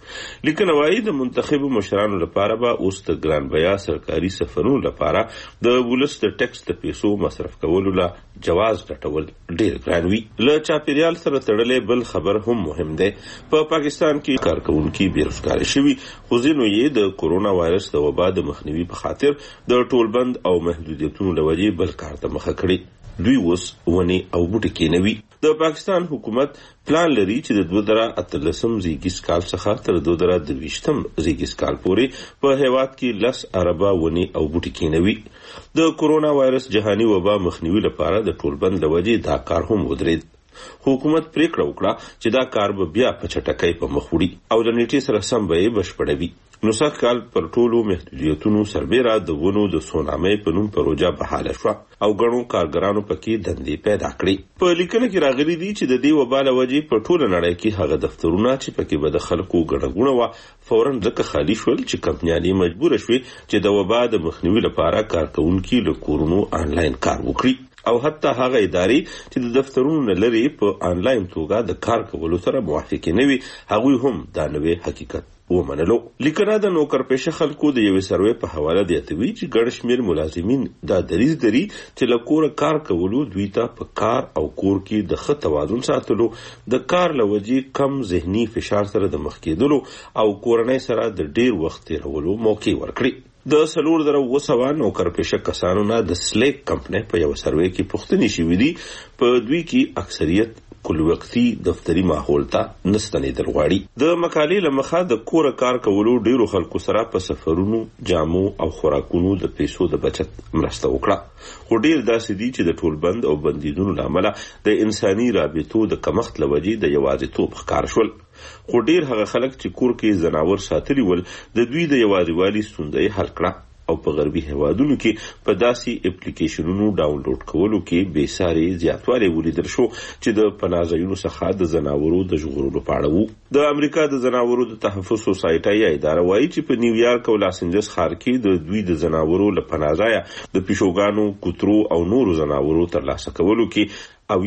لیکنه وايي د منتخب مشرانو لپاره به اوس د ګران بیا سرکاري سفرونو لپاره د ولس د ټیکس د پیسو مصرف کولو لا جواز لټول ډیر ګران وي. له چاپیریال سره تړلې بل خبر هم مهم دی. په پاکستان کې کارکونکي بیروزګار شوي، خو ځینو یې د کورونا وایرس د وبا د مخنیوي په خاطر د ټولبند او محدودیتونو له وجې بل کار ته مخه کړي. دوی اوس ونې او بوټي کېنوي. د پاکستان حکومت پلان لري چې د 2018 زیږیز کال څخه تر 2023 زیږیز کال پورې په هیواد کې 10 اربه ونې او بوټي کېنوي. د کورونا وایرس جهاني وبا مخنیوي لپاره د ټولبند لوجې دا کار هم ودرېد. حکومت پریکړه وکړه چې دا کار به بیا په چټکۍ په مخ وړي او د نیټې سره سم به یې بشپړوي. نو سږ کال پر ټولو محدودیتونو سربیره د ونو د سونامۍ په نوم پروژه بحاله شوه او ګڼو کارګرانو پکې دندې پیدا کړې. په لیکنه کې راغلي دي چې د دې وبا له وجې په ټوله نړۍ کې هغه دفترونه چې پکې به د خلکو ګڼه ګوڼه وه فوراً ځکه خالي شول چې کمپنیانې مجبوره شوې چې د وبا د مخنیوي لپاره کارکوونکي له کورونو آنلاین کار وکړي او حتی هغه ادارې چې د دفترونو نه لري په آنلاین توګه د کار کولو سره موافقې نه وي، هغوی هم دا نوی حقیقت ومنلو. لیکنه د نوکر پیشه خلکو د یوې سروې په حواله دیاتوي چې ګڼ شمېر ملازمین دا دریځ لري چې له کوره کار کولو دوی ته په کار او کور کې د ښه توازن ساتلو، د کار له وجې کم ذهني فشار سره د مخ کېدلو او کورنۍ سره د ډیر وخت تېرولو موقع ورکړي. د 4,900 نوکر پیشه کسانو نه د سلیک کمپنۍ په یو سروې کې پوښتنې شوې دي. په دوی کې اکثریت کل وقتی دفتری ماحول ته نستنیدل غواړي. د مقالې له مخه د کوره کار کولو ډیرو خلکو سره په سفرونو، جامو او خوراکونو د پیسو د بچت مرسته وکړه، خو ډیر داسې دي چې د ټولبند او بندیدونو له امله د انساني رابطو د کمښت له وجې د یوازیتوب ښکار شول. خو ډیر هغه خلک چې کور کې زناور ساتلي ول د دوی د یوازیوالي ستونزه یې حل کړه او په غربي هیوادونو کې په داسې اپلیکیشنونو ډاونلوډ کولو کې بې ساري زیاتوالی ولیدل شو چې د پناهځایونو څخه د ځناورو د ژغورلو په اړه وو. د امریکا د ځناورو د تحفظ سوسایټي یا اداره وایي چې په نیویارک او لاس انجلس ښار کې د دوی د ځناورو له پناهځایه د پیشوګانو، کوترو او نورو ځناورو ترلاسه کولو کې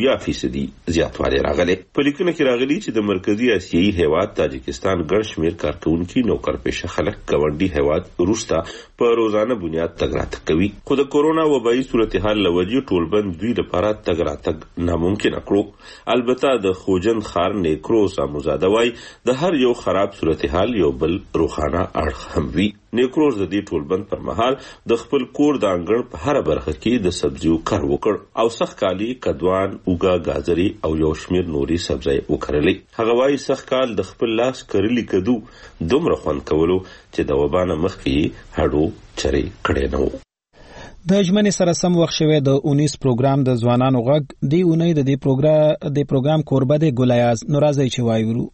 80% زیاتوالی راغلی. په لیکنه کې راغلی چې د مرکزی اسیایي هیواد تاجکستان ګڼ شمېر کارکوونکي نوکر پیشه خلک ګاونډي هیواد روسته په روزانه بنیاد تګ راتګ کوي، خو د کورونا وبایي صورتحال له وجې ټولبند دوی لپاره تګ راتګ ناممکنه کړو. البته د خوجن ښار نیکروز اموزاده وایي د هر یو خراب صورتحال یو بل روښانه اړخ هم وي. نیکروز د دې ټولبند پر مهال د خپل کور د انګړ په هره برخه کې د سبزیو کار وکړ او سخت کالي، کدوان، اوګه، گازري او یو شمېر نوري سبزی وکرلې. هغه وایي سخت کال د خپل لاس کرلي کدو دومره خوند کولو چې د وبا نه مخکې هډو چرې کړی نه و. د ژمنې سره سم وخت شوی د 19 پروګرام د ځوانانو غږ دی اونۍ د دې پروګرام کوربه دی ګلیاز. نو راځئ چې وایو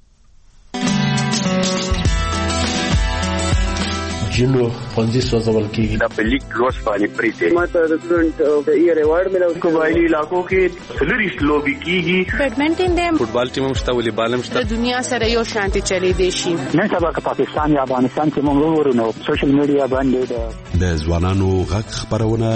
جنو پنځه سوزول کېږي د پلیک لوس باندې پریته ماته د سټوډنټ ایئر ایوارډ ملو. قبایلی علاقو کې سلریس لوبي کیږي، بیډمنټن دی، فوټبال ټیم مشته، والیبال مشته. د دنیا سره یو شانتي چلی دی شي. نن سبا که پاکستان یا افغانستان کې موږ ورونو سوشل میډیا باندې د ځوانانو غږ خبرونه.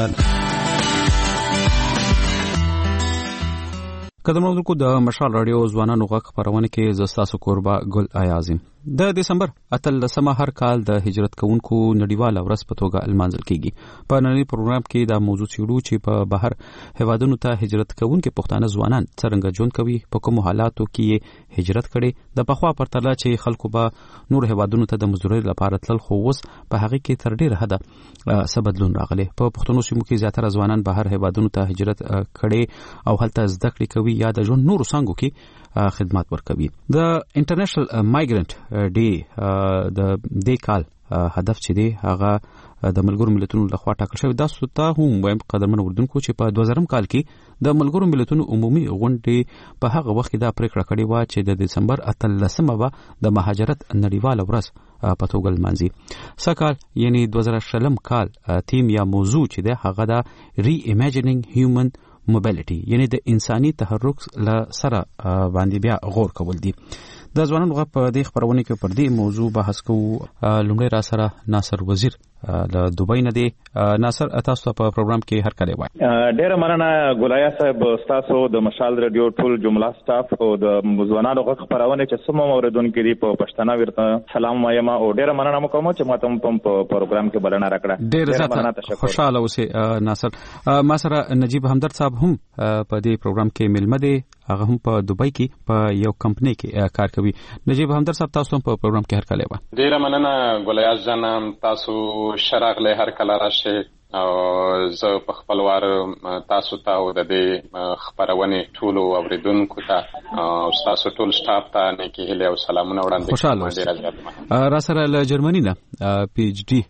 قدرمنونکو د مشال رادیو ځوانانو غږ خبرونه کې زستاسو کوربه ګل ایازم. د دسمبر 18 هر کال د هجرت کوونکو نړیواله ورځ په توګه لمانځل کیږي. په نړۍ پروګرام کې دا موضوع څیړو چې په بهر هیوادونو ته هجرت کوونکو پښتانه ځوانان څنګه ژوند کوي، په کوم حالاتو کې هجرت کړي، د پخوا پرتله چې خلکو به نور هیوادونو ته د مزدورۍ لپاره تلل، خو اوس په هغه کې تر ډیره حده څه بدلون راغلی. په پښتنو سیمو کې زیاتره ځوانان بهر هیوادونو ته هجرت کړي او هلته زده کړې کوي یا د ژوند نورو څانګو کې خدمات ورکوي. د انټرنیشنل مایګرنټ ډے د دې کال هدف چې دی هغه د ملګرو ملتونو لخوا ټاکل شوی. دا ته هم وایم قدرمن اردوونکو چې په 2000 کال کې د ملګرو ملتونو عمومي غونډې په هغه وخت کې دا پریکړه کړې و چې د دسمبر 18 به د مهاجرت نړیواله ورځ په توګه لمانځي. سکال یعنی 2020 کال تیم یا موضوع چې دی هغه د ری ایمیجینینګ هیومن موبیلیټي یعنی د انساني تحرک له سره باندې بیا غور کول دي. د ځوانانو غږ په دې خبرونه کې پر دې موضوع بحث کوو. لومړی را سره ناصر وزیر له دوبۍ نه دی. ناصر تاسو په پروګرام کې هر کله وای. ډیره مننه ګولایا صاحب تاسو د مشال رادیو ټول جمله سټاف او د ځوانانو غږ خبرونه چې سمو اوریدونکو دی په پښتنه ورته سلام وایم او ډیره مننه کوم چې ماته په پروګرام کې بلنه راکړه. ډیره زیاته خوشاله اوسئ ناصر. ما سره نجیب همدرد صاحب هم په دې پروګرام کې ملمه دی. هغه هم په دوبۍ کې په یو کمپنی کې کار کوي. نجیب همدرد صاحب تاسو هم په پروګرام کې هر کله وای. ډیره مننه ګولایا جان تاسو شراغله هر کله راشه او زه په خپل وار تاسو ته او د دې خبرونه ټول اوریدونکو ته او تاسو ټول سټاف ته نیکی هیله او سلامونه وړاندې را سره له جرمني نه پی ایچ ډي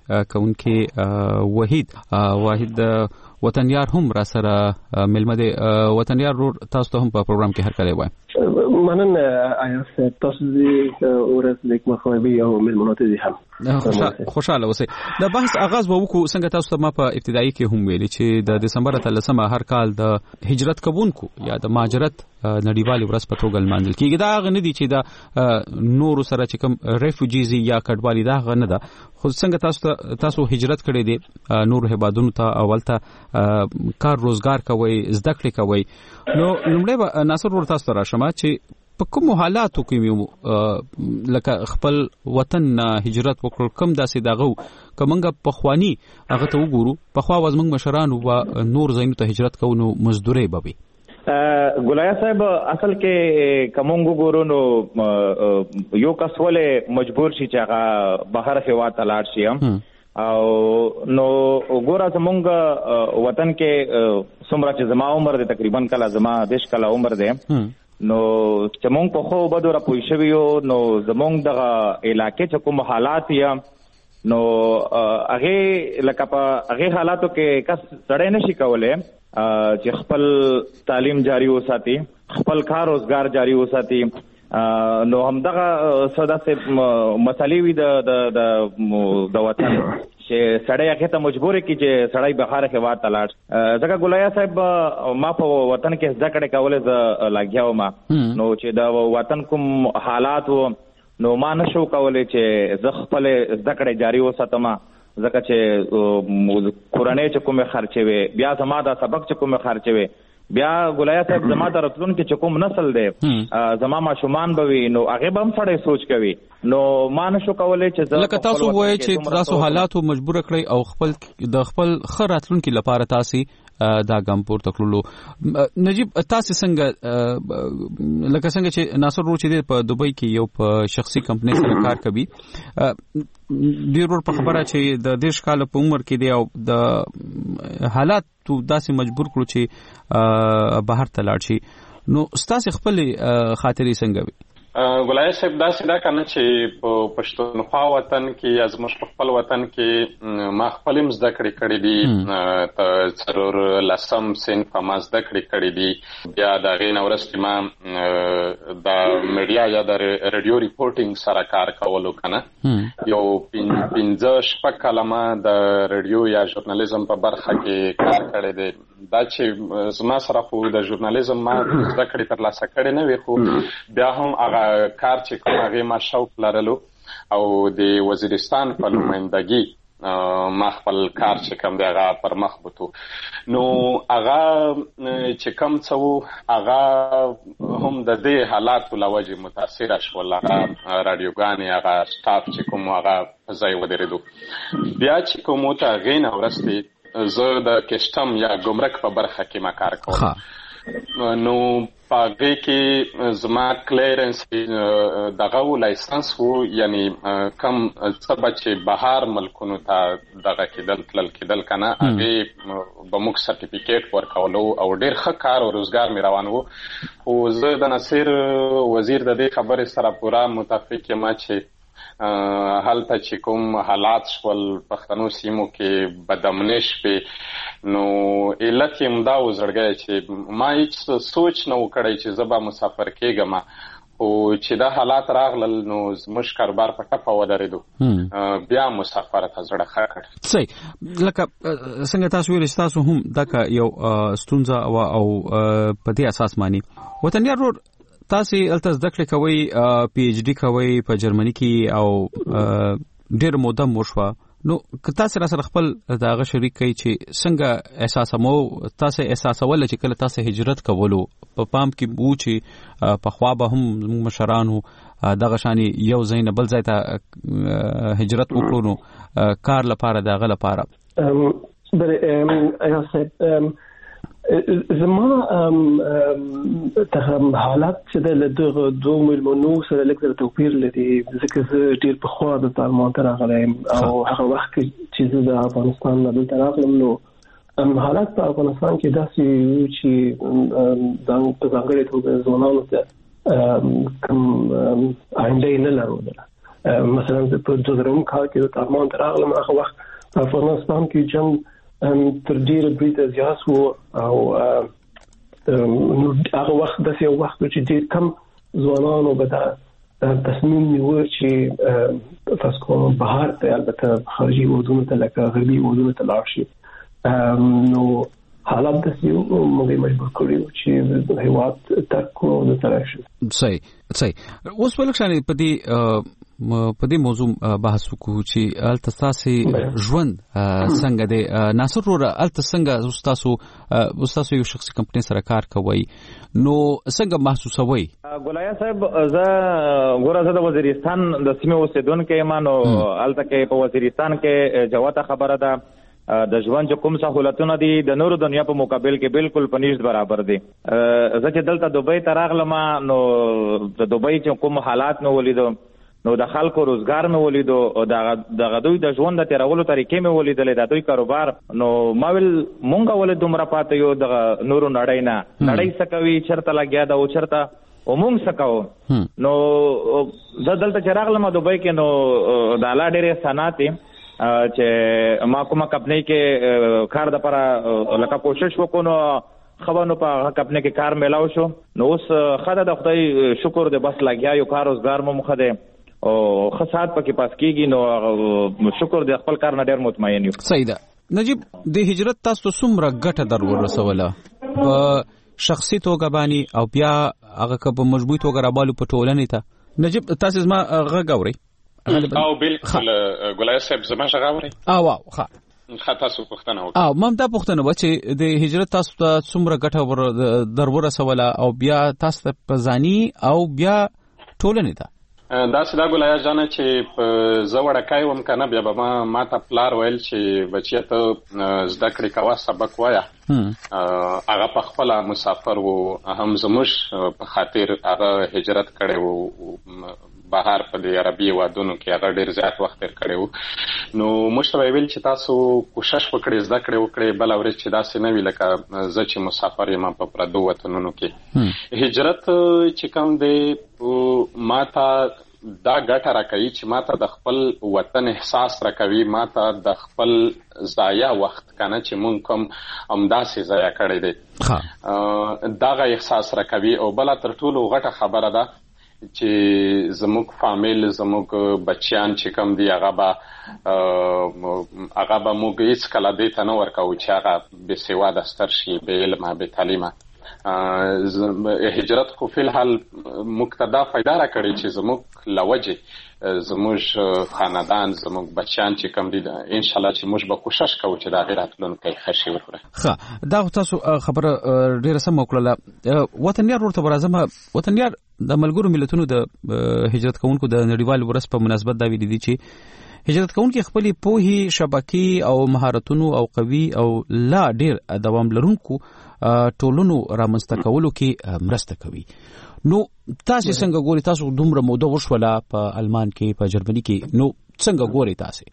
کوونکی واحد وطنیار هم را سره ملمه دی. وطنیار تاسو ته هم په پروګرام کې هر کله وای. مننه ایاس تاسو دې ورځ لیک مخوي او ملمنو ته دي هم خوشاله اوسئ. د بحث آغاز وکړو څنګه تاسو ته ما په ابتدایي کې هم ویلي چې د دسمبر 13 هر کال د هجرت کوونکو یا د مهاجرت نړیوالې ورځ په توګه لمانځل کیږي. دا غو نه دي چې د نور سره چې کوم ریفوجیز یا کډوالي دا غو نه ده. خو څنګه تاسو هجرت کړی دي نور هیوادونو ته اول ته کار روزګار کوي زده کړې کوي. نو لومړی ناصر ور تاسو راشم چې په کوم حالاتو کې لکه خپل وطن هجرت وکړ کوم داسې دغه کومنګ په خواني هغه ته وګورو په خوا وزمنګ مشران او نور زینو ته هجرت کوونو مزدوري بوي. ګولایا صاحب اصل کې کومنګ ګورو نو یو کس ولې مجبور شي چې هغه بهر هوا ته لاړ شي او نو ګورا زمونږ وطن کې څومره چې زما عمر دی تقریبا کله زما 10 کله عمر دی نو چې مونږ په خو بده را پوي شو نو زمونږ د علاقې چې کوم حالات یا نو هغه لکه په هغه حالاتو کې کس سړی نشي کولای چې خپل تعلیم جاری وساتي خپل کار روزګار جاری وساتي. نو همدغه صدا سے مسالې وي د وطن چې سړی هغه ته مجبور کی چې سړی بهر هوا ته لاړ. ځکه ګولایا صاحب ما په وطن کې زده کړې کولې ز لاګیاو ما نو چې د وطن کوم حالات نو ما نشو کولې چې ز خپل زده کړې جاری وساتم. ځکه چې قرآني چې کومه خرچې وي بیا زما دا سبق چې کومه خرچې وي بیا ګولایا صاحب زما د راتلونکو چې کوم نسل دی زما ماشومان به وي نو هغه به هم سړی سوچ کوي. نو ما نشو کولای چې لکه تاسو وایي چې تاسو حالاتو مجبور کړی او خپل راتلونکو لپاره تاسو دا ګام پورته کړلو. نجیب تاسو څنګه لکه څنګه چې ناصر ورو چې په دوبۍ کې یو په شخصي کمپنۍ سره کار کوي ډیر په خبره چې د 10 کال په عمر کې دی او د حالات تو داسې مجبور کړو چې بهر ته لاړ شي. نو ستاسو خپل خاطرې څنګه وي؟ ګولای صاحب دا سیدا کنه چې په پښتونخوا وطن کې ازمش په خپل وطن کې ما خپل مزده کړې دي ته ضرور لسم سن په مزده کړې دي. بیا دا غین ورسته ما د میډیا یا د رادیو ریپورټینګ سره کار کولو کنه یو 15 شپږ کلمه د رادیو یا ژورنالیزم په برخه کې کار کړی دی. دا چې زما سره خو د ژورنالیزم ما زده کړې تر لاسه کړې نه وي خو بیا هم هغه کار چې کوم هغه ما شوق لرلو او د وزیرستان په نمائندګي ما خپل کار چې کوم دی هغه پر مخ بوتو. نو هغه چې کوم څو هغه هم د دې حالاتو لوجه متاثر شول. هغه رادیوګانې هغه سټاف چې کوم هغه ځای ودرېدو. بیا چې کوم ته غین اورسته زه د کسټم یا ګمرک په برخه کې ما کار کوم. نو پاګه کې زما کلیرنس دغه لایسنس وو یعنی کم څه چې بهر ملکونو ته دغه کېدل کنه هغه به موږ سرټیفیکیټ ورکولو او ډیر ښه کار او روزګار مې روان وو. او زه د نصیر وزیر د دې خبرې سره پورا متفق یم چې حالته چې کوم حالات شول پښتنو سیمو کې بدامنش په نو علت یې مدا وزړګی چې ما هیڅ سوچ نه وکړی چې زه به مسافر کېږم او چې دا حالات راغلل نو زموږ کاروبار په ټپه ودرېدو. بیا مسافر ته زړه ښه کړ. صحیح لکه څنګه تاسو ویل تاسو هم دغه یو ستونزه او په دې اساس مانی وطنیار ورور تاسو الته زده کړې کوي پی ایچ ډي کوي په جرمني کې او ډېر موده مو شوه نو که تاسو را سره خپل داغه شریک کوي چې څنګه تاسو احساسول چې کله تاسو هجرت کولو په پام کې وو چې په خوا به هم مشرانو دغه شانی یو ځای نه بل ځای ته هجرت وکړو نو کار لپاره دغه لپاره زما ته حالات چې د لږ دوه ملمنو سره لږ توپیر لري ځکه زه ډیر په خوا د طالبان ته راغلم او هغه وخت چې زه د افغانستان نه دلته راغلم نو حالات په افغانستان کې داسې چې په ځانګړې توګه ځوانانو ته کوم آینده نه لرله مثلا په 2000 کال کې د طالبان ته راغلم هغه وخت په افغانستان کې جنګ تر ډیره بریده زیات وو او هغه وخت داسې یو وخت چې ډېر کم ځوانانو به دا تصمیم نیوه چې فرض کوم بهر ته البته خارجي ودونو ته لکه غربي ودونو ته لاړ شي نو حالات داسې موږ مجبور کړي چې هېواد ترک کړو او دلته راشو. صحیح اوس ولکشانې په دې موضوع بحث وکړو چې الته تاسو ژوند څنګه دی ناصر وروره الته څنګه تاسو یو شخصي کمپنۍ سره کار کوئ نو څنګه محسوسوئ؟ ګولایا صاحب زه د وزیرستان د سیمې اوسیدونکی یم نو الته کې په وزیرستان کې جوته خبره ده د ژوند کوم سہولتونه دي د نورو دنیا په مقابل کې بالکل پنځ برابر دي. زه چې دلته دوبۍ ته راغلم نو د دوبۍ چې کوم حالات نو ولیدو نو د خلکو روزګار مې ولیدو د دوی د ژوند د تیرولو طریقې مې ولیدلې د دوی کاروبار نو ما ویل مونږ ولې دومره پاتې یو د نورو نړۍ نه نړۍ څه کوي چېرته لګیا ده او چېرته مونږ څه کوو نو زه دلته چې راغلم دوبۍ کې نو د الله ډېرې احسانات دي چې ما کومه کمپنۍ کې کار دپاره لکه کوشش وکړو نو خبرونو په هغه کمپنۍ کې کار میلاو شو نو اوس ښه ده د خدای شکر دی بس لګیا یو کار روزګار مو ښه دی او ښه ساعت پکې پاس کېږي نو شکر دی خپل کار نه ډېر مطمئن یو. صحیح ده. نجیب د هجرت تاسو ته څومره ګټه در ورسوله په شخصي توګه باندې او بیا هغه که په مجموعي توګه رابالو په ټولنې ته؟ نجیب تاسو زما غږ اورئ؟ او بالکل ګلای صاحب زما غږ اورئ؟ واو تاسو پوښتنه وکړه. ما دا پوښتنه وه چې د هجرت تاسو ته څومره ګټه در ورسوله او بیا تاسو ته په ځاني او بیا ټولنې ته؟ داسې دا ګلایا جانه چې زه وړکی وم که نه بیا به ما ته پلار ویل چې بچیه ته زده کړې کوه سبق وایه هغه په خپله مسافر و هم زموږ په خاطر هغه هجرت کړی و بهر په د عربي هېوادونو کې هغه ډېر زیات وخت تېر کړی و نو موږ ته به یې ویل چې تاسو کوشش وکړئ زده کړې وکړئ بله ورځ چې داسې نه وي لکه زه چې مسافر یم په پردو وطنونو کې هجرت چې کوم دی ما ته دا ګټه راکوي چې ما ته د خپل وطن احساس راکوي ما ته د خپل ضایع وخت که نه چې مونږ کوم همداسې ضایع کړی دی دغه احساس راکوي او بله تر ټولو غټه خبره ده چې زموږ فامیل زموږ بچیان چې کوم دي هغه به موږ هېڅکله دې ته نه ورکوو چې هغه بې سواده ستر شي بې علمه بې تعلیمه. هجرت خو فی الحال موږ ته دا فایده راکړې چې زموږ له وجې زموږ خاندان زموږ بچیان چې کوم دي انشاءالله چې موږ به کوشش کوو چې د هغې راتلونکی ښه شي وکړو. ښه دا خو تاسو خبره ډېره سمه وکړله. وطنیار ورته ورځمه وطنیار د ملګرو ملتونو د هجرت کوونکو د نړیوال ورځ په مناسبت دا ویلي دي چې هجرت کوونکي خپلې پوهې شبکې او مهارتونو او قوي او لا ډېر دوام لرونکو ټولنو رامنځته کولو کې مرسته کوي. نو تاسو څنګه ګورئ؟ تاسو دومره موده وشوله په المان کې په جرمني کې نو څنګه ګورئ تاسو؟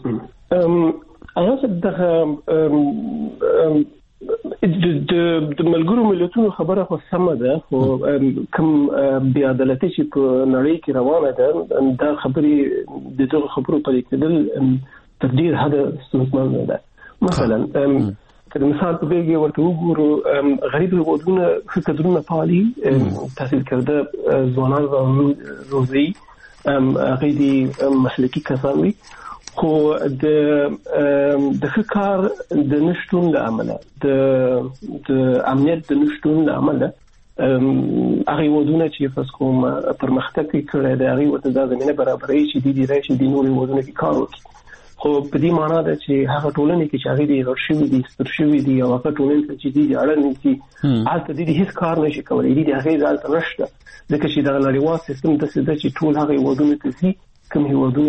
د ملګرو ملتونو خبره خو سمه ده خو کوم بې عدالتي چې په نړۍ کې روانه ده دا خبرې د دغو خبرو پلي کېدل تر ډېر حده ستونزمنه ده. مثلا که د مثال په بیلګې ورته وګورو غریب هېوادونه ښه کدرونه پالي تحصیل کرده ځوانان روزي هغوی د مسلکي کسان وي خو د ښه کار د نشتون له امله د امنیت د نشتون له امله هغه هېوادونه چې فرض کوم پرمختګ یې کړی دی هغوی ورته دا زمینه برابروي چې دوی دې راشي دې نورو هېوادونو کې کار وکړي. خو په دې معنا ده چې هغه ټولنې کې چې هغه دي راشي دي سترشوي دي او هغه ټولنې چې دي اړه نشي حالت دي هیڅ کار نشي کولای دي هغه ځالته نشته ځکه چې دا نړیوال سیستم د څه چې ټول هغه ودونه تسي کوم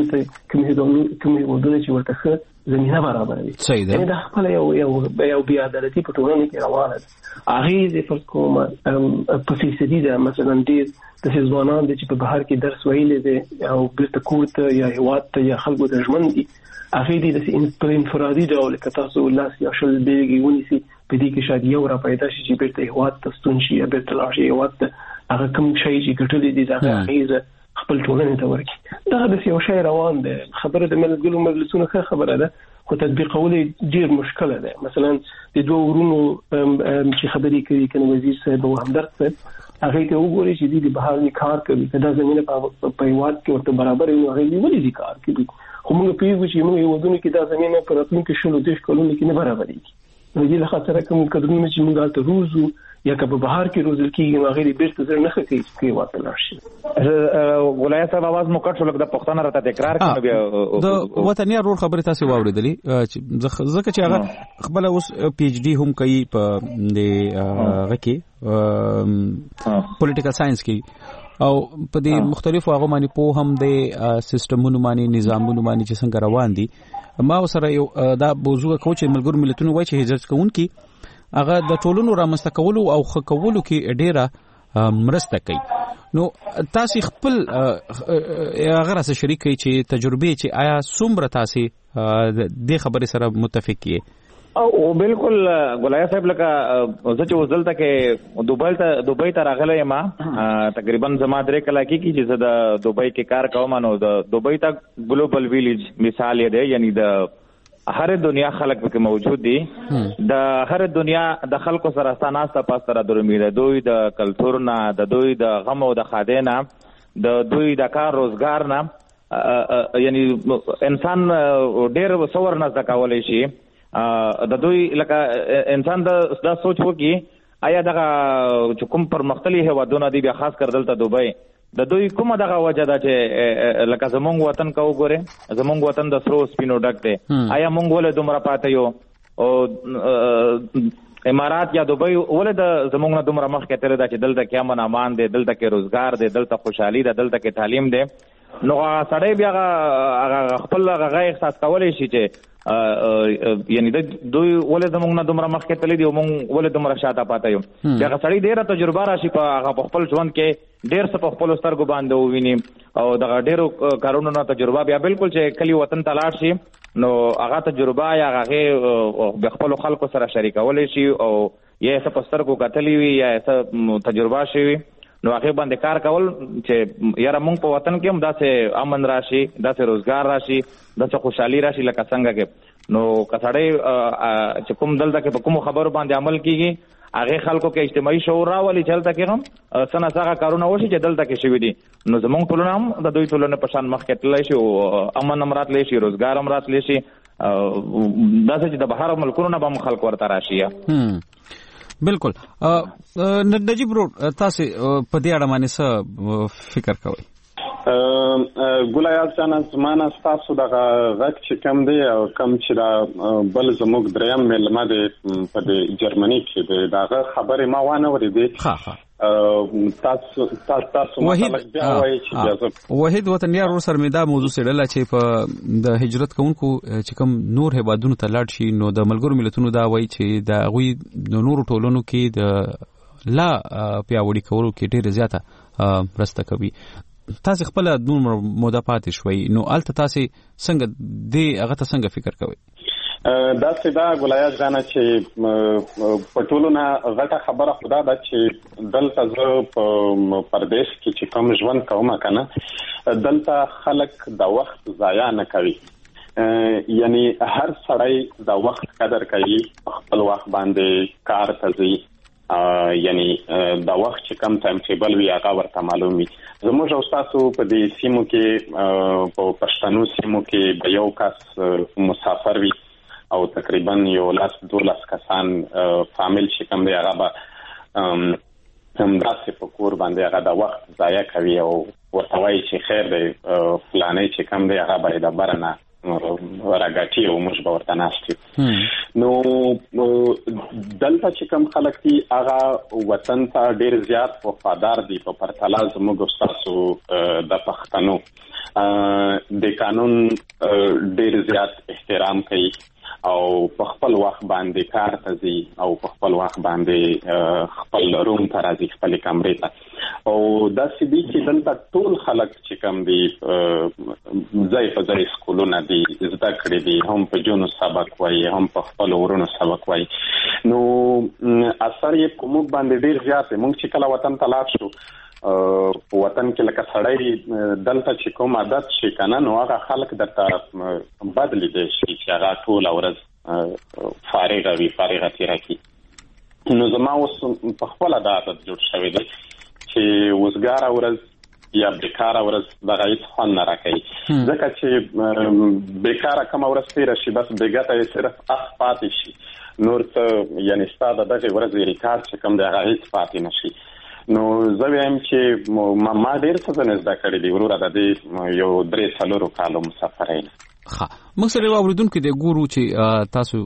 هیوادونه چې ورته زمينه برابروي یعنی دا خپل یو بیا عدالتي په ټولنه کې روانه ده هغه د فرض کوم په فیصدي ده مثلا ډیر د ځوانان چې په بهر کې درس ویلي دي او بیرته کور ته یا هیواد ته یا خلکو د ژوند دي هغه دي د انفرادي ډول کې تاسو لاس یا شل بیګي ونیسي په دې کې شاید یو را پیدا شي چې بیرته هیواد ته ستون شي یا بیرته لاشي هیواد ته هغه کوم شي چې ګټلې دي دا هغه خپل ټولنې ته ورکی دا د یو شی روان ده خبره د مجلسونو خبره ده خو تطبیقول ډیر مشکله ده مثلا د دوه ورونو چې خبرې کوي کنه وزیر صاحب او همدرد صاحب هغه ته وګوري چې د بهر کار کوي دا زمينه په هیواد کې ورته برابر وي هغه ولې کار کوي خو موږ پیږو چې موږ یو ودونه کې دا زمينه پر راتلونکي شلو دیش کولونه کې نه برابرېږي نو دې له خاطر کوم کډرونه چې موږ ته روزو یا که په بهر کې روزل کېږي هغه دې بیرته زر نه کوي چې واته لاشي ولایت صاحب आवाज مو کټ شو لکه د پښتنه راته تکرار کړو بیا د وطني رور خبره تاسو واوریدلې ځکه چې هغه خپل اوس پی ایچ ډي هم کوي په د غکی پولیټیکل ساينس کې او په دې مختلفو هغه باندې په هم د سیستمونو باندې نظامونو باندې چې څنګه روان دي ما سره یو دا موضوع کوچ ملګر ملتونو وایي چې هجرت کوونکي هغه د ټولنو رامنځته کولو او خکولو کې ډیره مرسته کوي نو تاسو خپل هغه سره شریک کوي چې تجربه چې آیا څومره تاسو د خبرې سره متفق یې او بالکل ګولای صاحب لکه زه چې وزلته کې دوبۍ ته راغلی یم تقریبا زما 3 کال کې چې د دوبۍ کې کار کوم نو د دوبۍ ته ګلوبل ویلیج مثال دی یعنی د هر دنیا خلک پکې موجود دي د هر دنیا د خلکو سره ستاناسته پاستره درمي ده دوی د کلچر نه د دوی د غم او د خادینه د دوی د کار روزګار نه یعنی انسان ډېر څور نه ځکولای شي د دوی لکه انسان د سوچ وکي آیا دغه کوم پر مختلفي هوادونه دي بیا خاص کر دلته دوبۍ د دوی کومه دغه وجه ده چې لکه زمونږ وطن کا وګوره زمونږ وطن د سرو سپینو ډک دی آیا مونږ ولې دومره پاتې یو او امارات یا دوبۍ ولې د زمونږ نه دومره مخکې تللی ده چې دلته کې امن امان دی دلته کې روزګار دی دلته خوشحالي ده دلته کې تعلیم دی نو سړی بیا هغه خپل هغه احساس کولی شي چې یعنی دوی ولې زمونږ نه دومره مخکې تللی دي او مونږ ولې دومره شاته پاته یو بیا هغه سړی ډېره تجربه راشي په هغه خپل ژوند کې ډېر څه په خپلو سترګو باندې وویني او دغه ډېرو کارونو نه تجربه بیا بالکل چې کلي وطن ته لاړ شي نو هغه تجربه یا هغې د خپلو خلکو سره شریکولی شي او یا څه په سترګو کتلی وي یا څه تجربه شوي نو هغې باندې کار کول چې یاره مونږ په وطن کې هم داسې امن راشي داسې روزګار راشي داسې خوشحالي راشي لکه څنګه کې نو که سړی چې کوم دلته کې په کومو خبرو باندې عمل کېږي هغې خلکو کې اجتماعي شعور راولي چې هلته کې هم څه ناڅه هغه کارونه وشي چې دلته کې شوي دي نو زموږ ټولنه هم د دوی ټولنې په شان مخکې تللی شي او امن هم راتلی شي روزګار هم راتلی شي داسې چې د بهر ملکونو نه به هم خلک ورته راشي بالکل نجیب برو تاسو په دې اړه باندې څه فکر کوئ ګولایال جان زمانه تاسو دغه غږ چې کم دی او کم چې دا بل زموږ دریم ملما دی په جرمني کې دی دغه خبرې ما وانه ورېدې تاسو وحید وطنیار ور سره مې دا موضوع سړله چې په د هجرت کوونکو چې کوم نور هیوادونو ته لاړ شي نو د ملګرو ملتونو دا وایي چې د هغوی د نورو ټولنو کې د لا پیاوړي کولو کې ډېره زیاته مرسته کوي تاسو خپل نور موده پاتې شوي نو الته تاسو څنګه دی هغه ته څنګه فکر کوئ دا سیدا ګولایات غاڼه چې په ټولو نه غټه خبره خدا ده چې دلته زه په پردیس کې چې کوم ژوند کوم کنه دلته خلک د وخت ضایع نه کوي یعنی هر سړی د وخت قدر کوي خپل وخت باندې کار کوي یعنی د وخت چې کم ټایم ټیبل وی هغه ورته معلوم وي زموږ او تاسو په دې سیمو کې په پښتنو سیمو کې به یو کس مسافر وي او تقریبا یو 12 کسان فامیل چې کوم دی هغه به همداسې په کور باندې هغه د وخت ضایع کوي او ورته وایي چې خیر دی فلانې چې کوم دی هغه باید د بره نه راګټي او موږ به ورته ناست یو. نو دلته چې کوم خلک دي هغه وطن ته ډېر زیات وفادار دي په پرتله زموږ ستاسو د پښتنو د قانون ډېر زیات احترام کوي او په خپل وخت باندې کار ته ځي او په خپل وخت باندې خپل روم ته راځي خپل کمرې ته او داسې دي چې دلته ټول خلک چې کوم دي ځای په ځای سکولونه دي زده کړي دي هم په جونو سبق وایي هم په خپل ورونو سبق وایي. نو اثر یې په موږ باندې ډېر زیات دی. موږ چې کله وطن ته لاړ شو په وطن کې لکه سړی دلته چې کوم عادت شي کنه نو هغه خلک درته بدلی دي چې هغه ټول ورځ فارغه وي فارغه تیره کی. نو زما اوس په خپل عادت جوړ شوی دی چې وزګاره ورځ یا بیکاره ورځ دغه هیڅ خوند نه راکوي ځکه چې بیکاره کومه ورځ تیره شي بس بېګا ته یې صرف اخ پاتې شي نور څه یعنې ستا د دغې ورځې ریکارډ چې کوم دی هغه هیڅ پاتې نه شي. نو زه وایم چې ما ډېر څه ځنې زده کړي دي وروره د دې یو 3-4 کالو مسافر یم. موږ سره یو اوریدونکي دی ګورو چې تاسو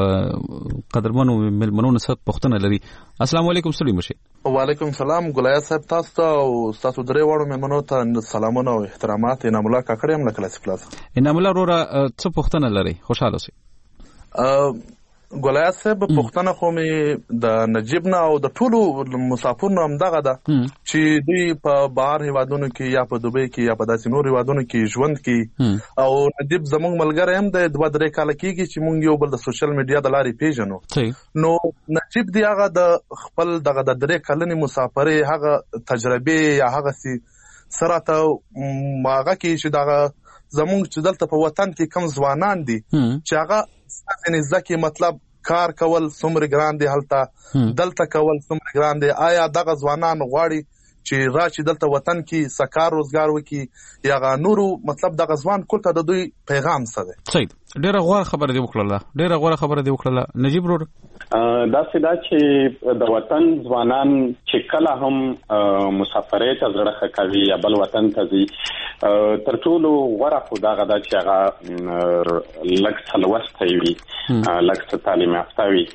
قدرمنو مېلمنو نه څه پوښتنه لري. السلام علیکم ستړي مشه. وعلیکم السلام ګلیا صاحب تاسو ته او تاسو درې واړو مېلمنو ته سلامونه او احترامات. انعام الله کاکړ یم له کلاسیک پلاس. انعام الله وروره څه پوښتنه لري خوشاله اوسئ. ګلیا صاحب پښتنه خو مې د نجیب نه او د ټولو مسافرونو همدغه ده چې دوی په بهر هیوادونو کې یا په دوبۍ کې یا په داسې نور هیوادونو کې ژوند کوي او نجیب زموږ ملګری هم دی 2-3 کاله کېږي چې موږ یو بل د سوشل میډیا د لارې پیژنو. نو نجیب دی هغه د خپل دغه د 3 کلنې مسافرې هغه تجربې یا هغه سره ته هغه کې چې دغه زموږ چې دلته په وطن کې کم ځوانان دي چې هغه څنګه ځکه مطلب کار کول څومره ګران دي هلته دلته کول څومره ګران دي آیا دغه ځوانان غواړي چې راشي دلته وطن کې سکار روزګار وکړي یا نورو مطلب دغه ځوان کول ته د دوی پیغام څه دی؟ صحیح ډیره غوړه خبره دی وکړه نجیب ورور. داسې دا چې د وطن ځوانان چې کله هم مسافرۍ ته زړه ښه کوي یا بل وطن ته ځي تر ټولو غوره خو دغه ده چې هغه لږ څه لوستی وي لږ څه تعلیم یافته وي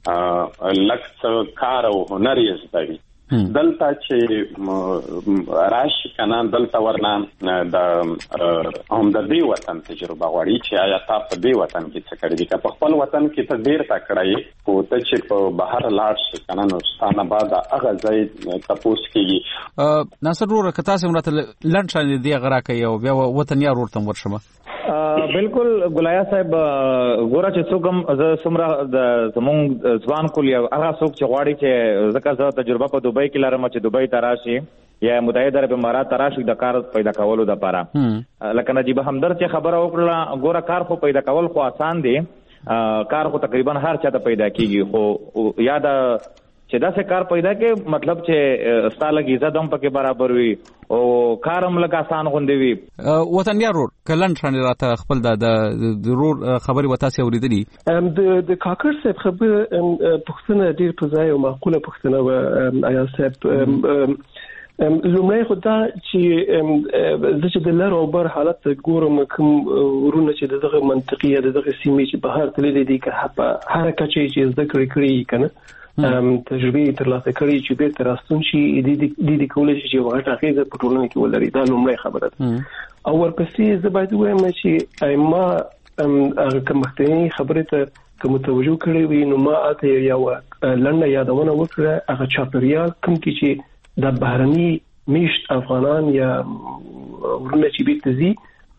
لږ څه کار او هنر یې زده وي. دلته چې راشي کنه دلته ورنه د هم د دې وطن تجربه غواړي چې آیا تا په دې وطن کې څه کړي دي که په خپل وطن کې ته ډېر تکړه یې خو ته چې په بهر لاړ شي کنه نو ستا نه بعد هغه ځای تپوس کېږي. ناصر وروره که تاسې هم راته لنډ شانې دې هغه راکوئ او بیا وطن یار ورته هم ورشمه. بالکل ګلایا صاحب ګوره چې څوک هم زه څومره د زمونږ ځوان کول یا هغه څوک چې غواړي چې ځکه زه تجربه په دوبۍ کې لرم چې دوبۍ ته راشي یا متحده عرب امارات ته راشي د کار پیدا کولو دپاره لکه نجیب همدرد چې خبره وکړه ګوره کار خو پیدا کول خو آسان دی کار خو تقریبا هر چا ته پیدا کېږي خو یا د چې داسې کار پیدا کې مطلب چې ستا لږ عزت هم پکې برابر وي او کار هم لږ آسان غوندې وي. وطنیار رور که لنډ شانې راته خپل د رور خبرې به تاسې اورېدلي د کاکړ صاحب خبره پوښتنه ډېر په ځای او معقوله پوښتنه وه ایاز صاحب. لومړی خو دا چې زه چې د لر او بر حالت ګورم کوم ورونه چې دغه منطقي یا دغه سیمې چې بهر تللي دي که په هره کچه چې زده کړې که نه تجربې ترلاسه کړي چې بیرته راستون شي د کولی شي چې یو غټه اغېزه په ټولنه کې ولري. دا لومړی خبره ده. او ورپسې زه باید ووایم چې ما هغه که مخکنۍ خبرې ته که متوجه کړی وي نو ما هلته یوه لنډه یادونه وکړه هغه چاپېریال کوم کې چې د بهرني میشت افغانان یا ورونه چې بیرته ځي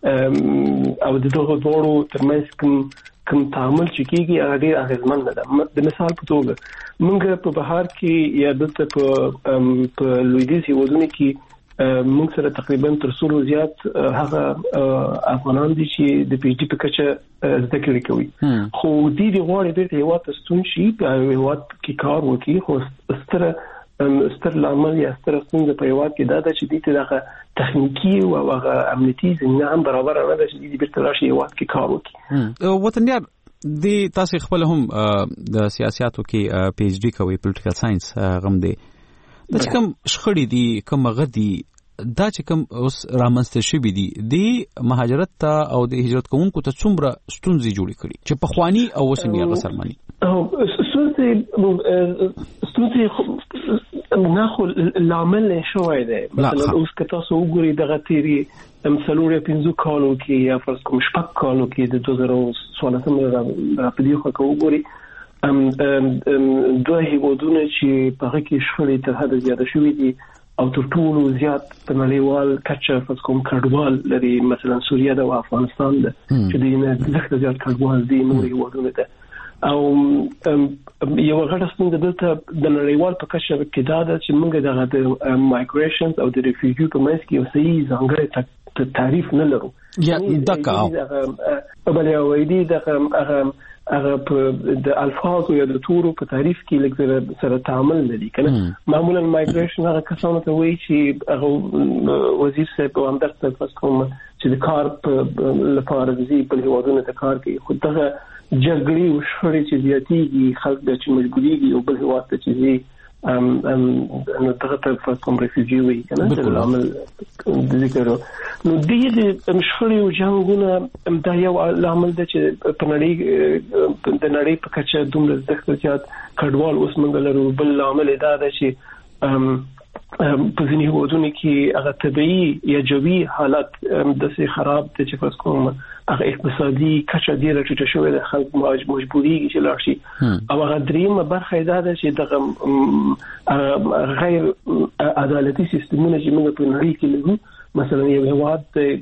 او د دغه دواړو ترمنځ کوم تعامل چې کېږي هغه ډېر اغېزمن ده. د مثال په توګه موږ په بهر کې یا دلته په لویدیځ هېوادونو کې موږ سره تقریبا تر 100 زیات هغه افغانان دي چې د پی ایچ ډي په کچه زده کړې کوي خو دوی د غواړي بیرته هېواد ته ستون شي په هېواد کې کار وکړي خو ستر لامل یا ستر ستونزه په هېواد کې دا ده چې دوی ته دغه تخنیکي او هغه امنیتي زمینه هم برابره نه ده چې دوی بیرته راشي هېواد کې کار وکړي. وطنیار دی تاسې خپل هم د سیاسیاتو کې پی ایچ ډي کوئ پولیټیکل ساينس غم دی دا چې کوم شخړې دي کوم هغه دي دا چې کوم اوس رامنځته شوي دي د مهاجرت ته او د هجرت کوونکو ته څومره ستونزې جوړې کړي چې پخواني او اوسني هغه سرمني ستونزې نه خو لامل شوی دی مثلا اوس که تاسو وګورئ دغه تیري څلور یا پنځه کالو کې یا فرض کوم شپږ کالو کې د 2016 راپدې خو که وګورئ دوه هیوادونه چې په هغه کې شخړې تر حده زیاته شوي دي او تر ټولو زیات په نړیوال کچه فرض کوم کډوال لري مثلا سوریه ده او افغانستان ده چې دوی نه ډېر زیات کډوال دي نور هیوادونه ده او یو غټه ستونزه دلته د نړیوال په کچه کې دا ده چې موږ دغه د مایګریشنز او د ریفیوجي په منځ کې یو صحیح ځانګړی تعریف نه لرو یا دغه بل یو ویدي دغه په د الفاظ او د تورو په تعریف کې لږ سره تعامل لري کنه معمولا مایګریشن هغه کسانو ته وایي چې هغه وزیر صاحب او همدرد صاحب کوم چې د کار لپاره د په هیوادونو ته کار کوي خو دغه جګړې او شخړې چې زیاتېږي خلک د چې مجبورېږي او بل هیواد ته چې ځي نو دغه ته فرض کوم ریفیوجي وایي کنه د عمل د ذکر نو دې د شخړې او جنګونه دا یو عامل دی چې په نړۍ د نړۍ په کچه دومره زیات کډوال اوس موږ لرو بل عامل دا دی چې په ځینې هیوادونو کې هغه طبیعي یا جوي حالت داسې خراب دي چې فرض کوم هغه اقتصادي کچه ډېره ټیټه شوې ده خلک مجبورېږي چې لاړ شي او هغه دریمه برخه دا ده چې دغه غیر عدالتي سیستمونه چې موږ په نړۍ کې لرو مثلا یو هیواد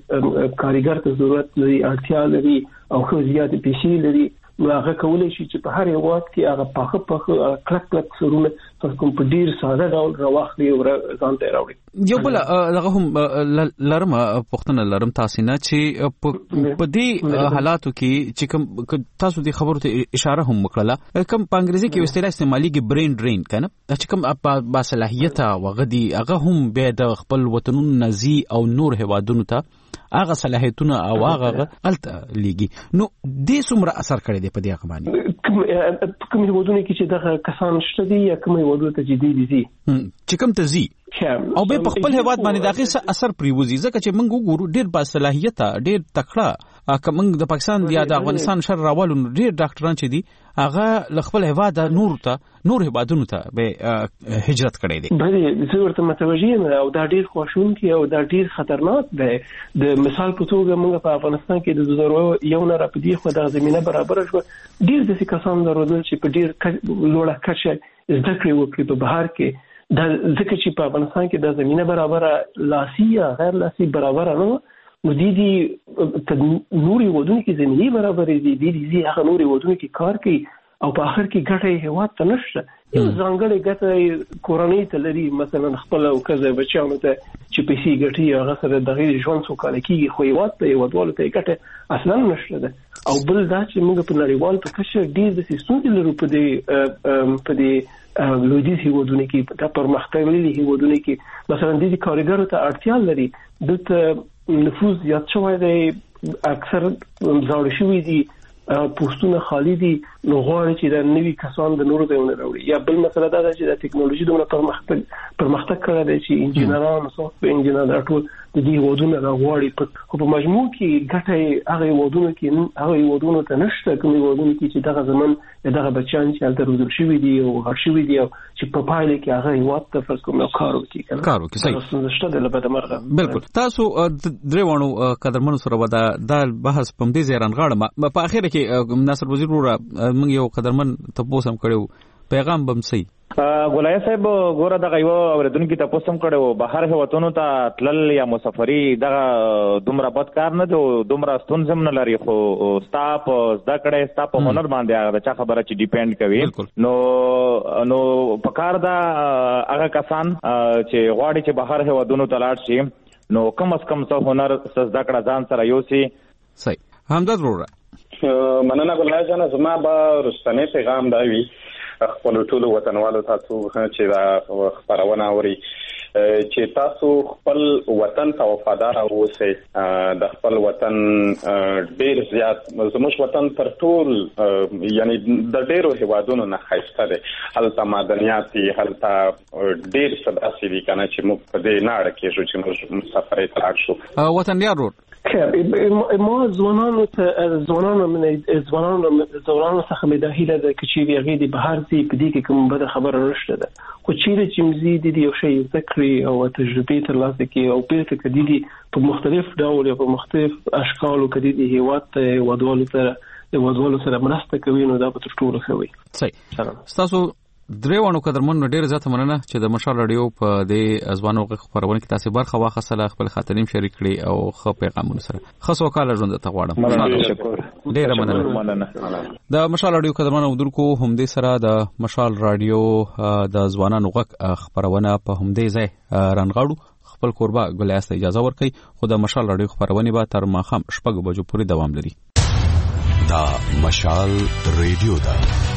کارګر ته ضرورت لري اړتیا لري او خو زیاتې پیسې لري هغه کولای شي چې په هر هیواد کې هغه پاخه کلک سرونه کوم په ډیر ساده ډول راوخلي او ځان ته راوړي یو بل دغه هم لرم پښتنه لرم تاسو نه چې په دې حالاتو کې چې کوم تاسو د خبرو ته اشاره هم وکړه کوم په انګریزي کې اصطلاح استعمالي کې برین ډرین کنه چې کوم با صلاحیت وغدي هغه هم به د خپل وطنونو نزي او نور هوادونو ته هغه صلاحیتونه او هغه غلط لګي نو دې څومره اثر کړی دی په دې هغه باندې کوم هیوادونه کې چې دغه کسان شته دي یا کوم هیوادونه ته جدي دي چې کوم ته زی او به په خپل هیواد باندې دغه اثر پریوزي ځکه چې موږ وګورو ډېر با صلاحیت ډېر تکړه کوم د پاکستان یا د افغانستان شر راوالو ډېر ډاکټران چې دي هغه خپل هیواد نور هیوادونو ته به هجرت کړي دي بله زه ورته متوجه یم او دا ډېر خواشونکی او دا ډېر خطرناک دی د مثال په توګه موږ په افغانستان کې د 2001 نه راپدې خو د زمينه برابر شو ډېر د کسان درلودل چې په ډېر لوړه کچه زده کړې وکړي په بهر کې دا ځکه چې په افغانستان کې د زمينه برابر لاسي یا غیر لاسي برابر نه نو دي نوري ودونو کې زمينه برابر دي هغه نوري ودونو کې کار کوي او په اخر کې ګټه هیواد ته نشته یو ځانګړی ګټه کورنۍ ته لري مثلا خپل او کزه بچیانو ته چې پیسې ګټي هغه سره دغه ژوند سوکاله کیږي خو هیواد ته هیوادوالو ته ګټه اصلا نشته ده او بل دا چې موږ په نړیوال په کچه ډیر د سیستم لرو په دې لویدیز هیوادونو کې د پرمختللي هیوادونو کې مثلا د کارګرو ته اړتیا لري د نفوذ زیات شوی دی اکثر زاړه شوي دي پوسټونه خالی دي نو غواړي چې د نوي کسان د نورو ځایونه راوړي یا بل مسله دا ده چې د ټکنالوژي دومره پرمختګ کړی دی چې انجینران سافټویر انجینران ټول د دې هیوادونو راغواړي خو په مجموع کې ګټه هغه هیوادونو ته نشته کوم هیوادونو کې چې دغه زمون دغه بچیان چې هلته روزل شوي دي او غړ شوي دي او چې په پایله کې هغه هیواد ته فرض کوم کار وکړي صحیح بالکل تاسو درې وانو قدرمنو سره ودا د بحث په دې ځای رانغاړم په اخر کې ناصر وزیر موږ یو قدرمن تاسو هم کړو پیغام بم صحیح ګولای صاحب ګوره دغه یو اوریدونکو ته پوښتنه کړو بهر هوتونو ته تلل یا مسافری دغه دومره بد کار نه دی دومره ستونزم نه لري خو ستاپ زده کړې ستاپ هنر باندې هغه چا خبره چې ډیپند کوي نو په کار دا هغه کسان چې غواړي چې بهر هوتونو ته لاړ شي نو کم از کم څه هنر زده کړه ځان سره یوسي صحیح همدرد وروره مننه ګولای جان زما به رستنی پیغام دا وی خپل ټول وطنوالو تاسو چې دا خبرونه اوري چې تاسو خپل وطن ته وفادار اوسئ د خپل وطن ډیر زیات زموږ وطن تر ټول یعنی د ډیرو هیوادونو نه ښایسته دی هلته معدنیات هلته ډیر څه داسې دي کنه چې موږ په دې نه اړه کېږو چې موږ مسافرۍ ته لاړ شو وطن یار ما ځوانانو څخه مې دا هیله ده چې هغې د بهر ځي په دې کې کوم بده خبره نشته ده خو چیرې چې مزي د یو شی زده کړي او تجربې ترلاسه کړي او بیرته کدي دي په مختلف ډول یا په مختلف اشکالو کدي دي هیواد ته هیوادوالو سره مرسته کوي نو دا به تر ټولو ښه وي. صحیح. ستاسو دریوانو قدرمنو ډیر زیاته مننه چې د مشال رادیو په دې ازوانو خبرونه کې تاسو برخه واخیستله خپل خاطریم شریک کړي او خو پیغامونه سره خاصو کال ژوند ته غواړم. ډیر مننه. د مشال رادیو قدرمنو اودونکو هم دې سره د مشال رادیو د ازوانو خبرونه په هم دې ځای رانغاړو. خپل کوربه ګلیاس ته اجازه ورکړي خو د مشال رادیو خبرونه به تر ماخام 6 بجو پورې دوام لري. دا مشال رادیو ده.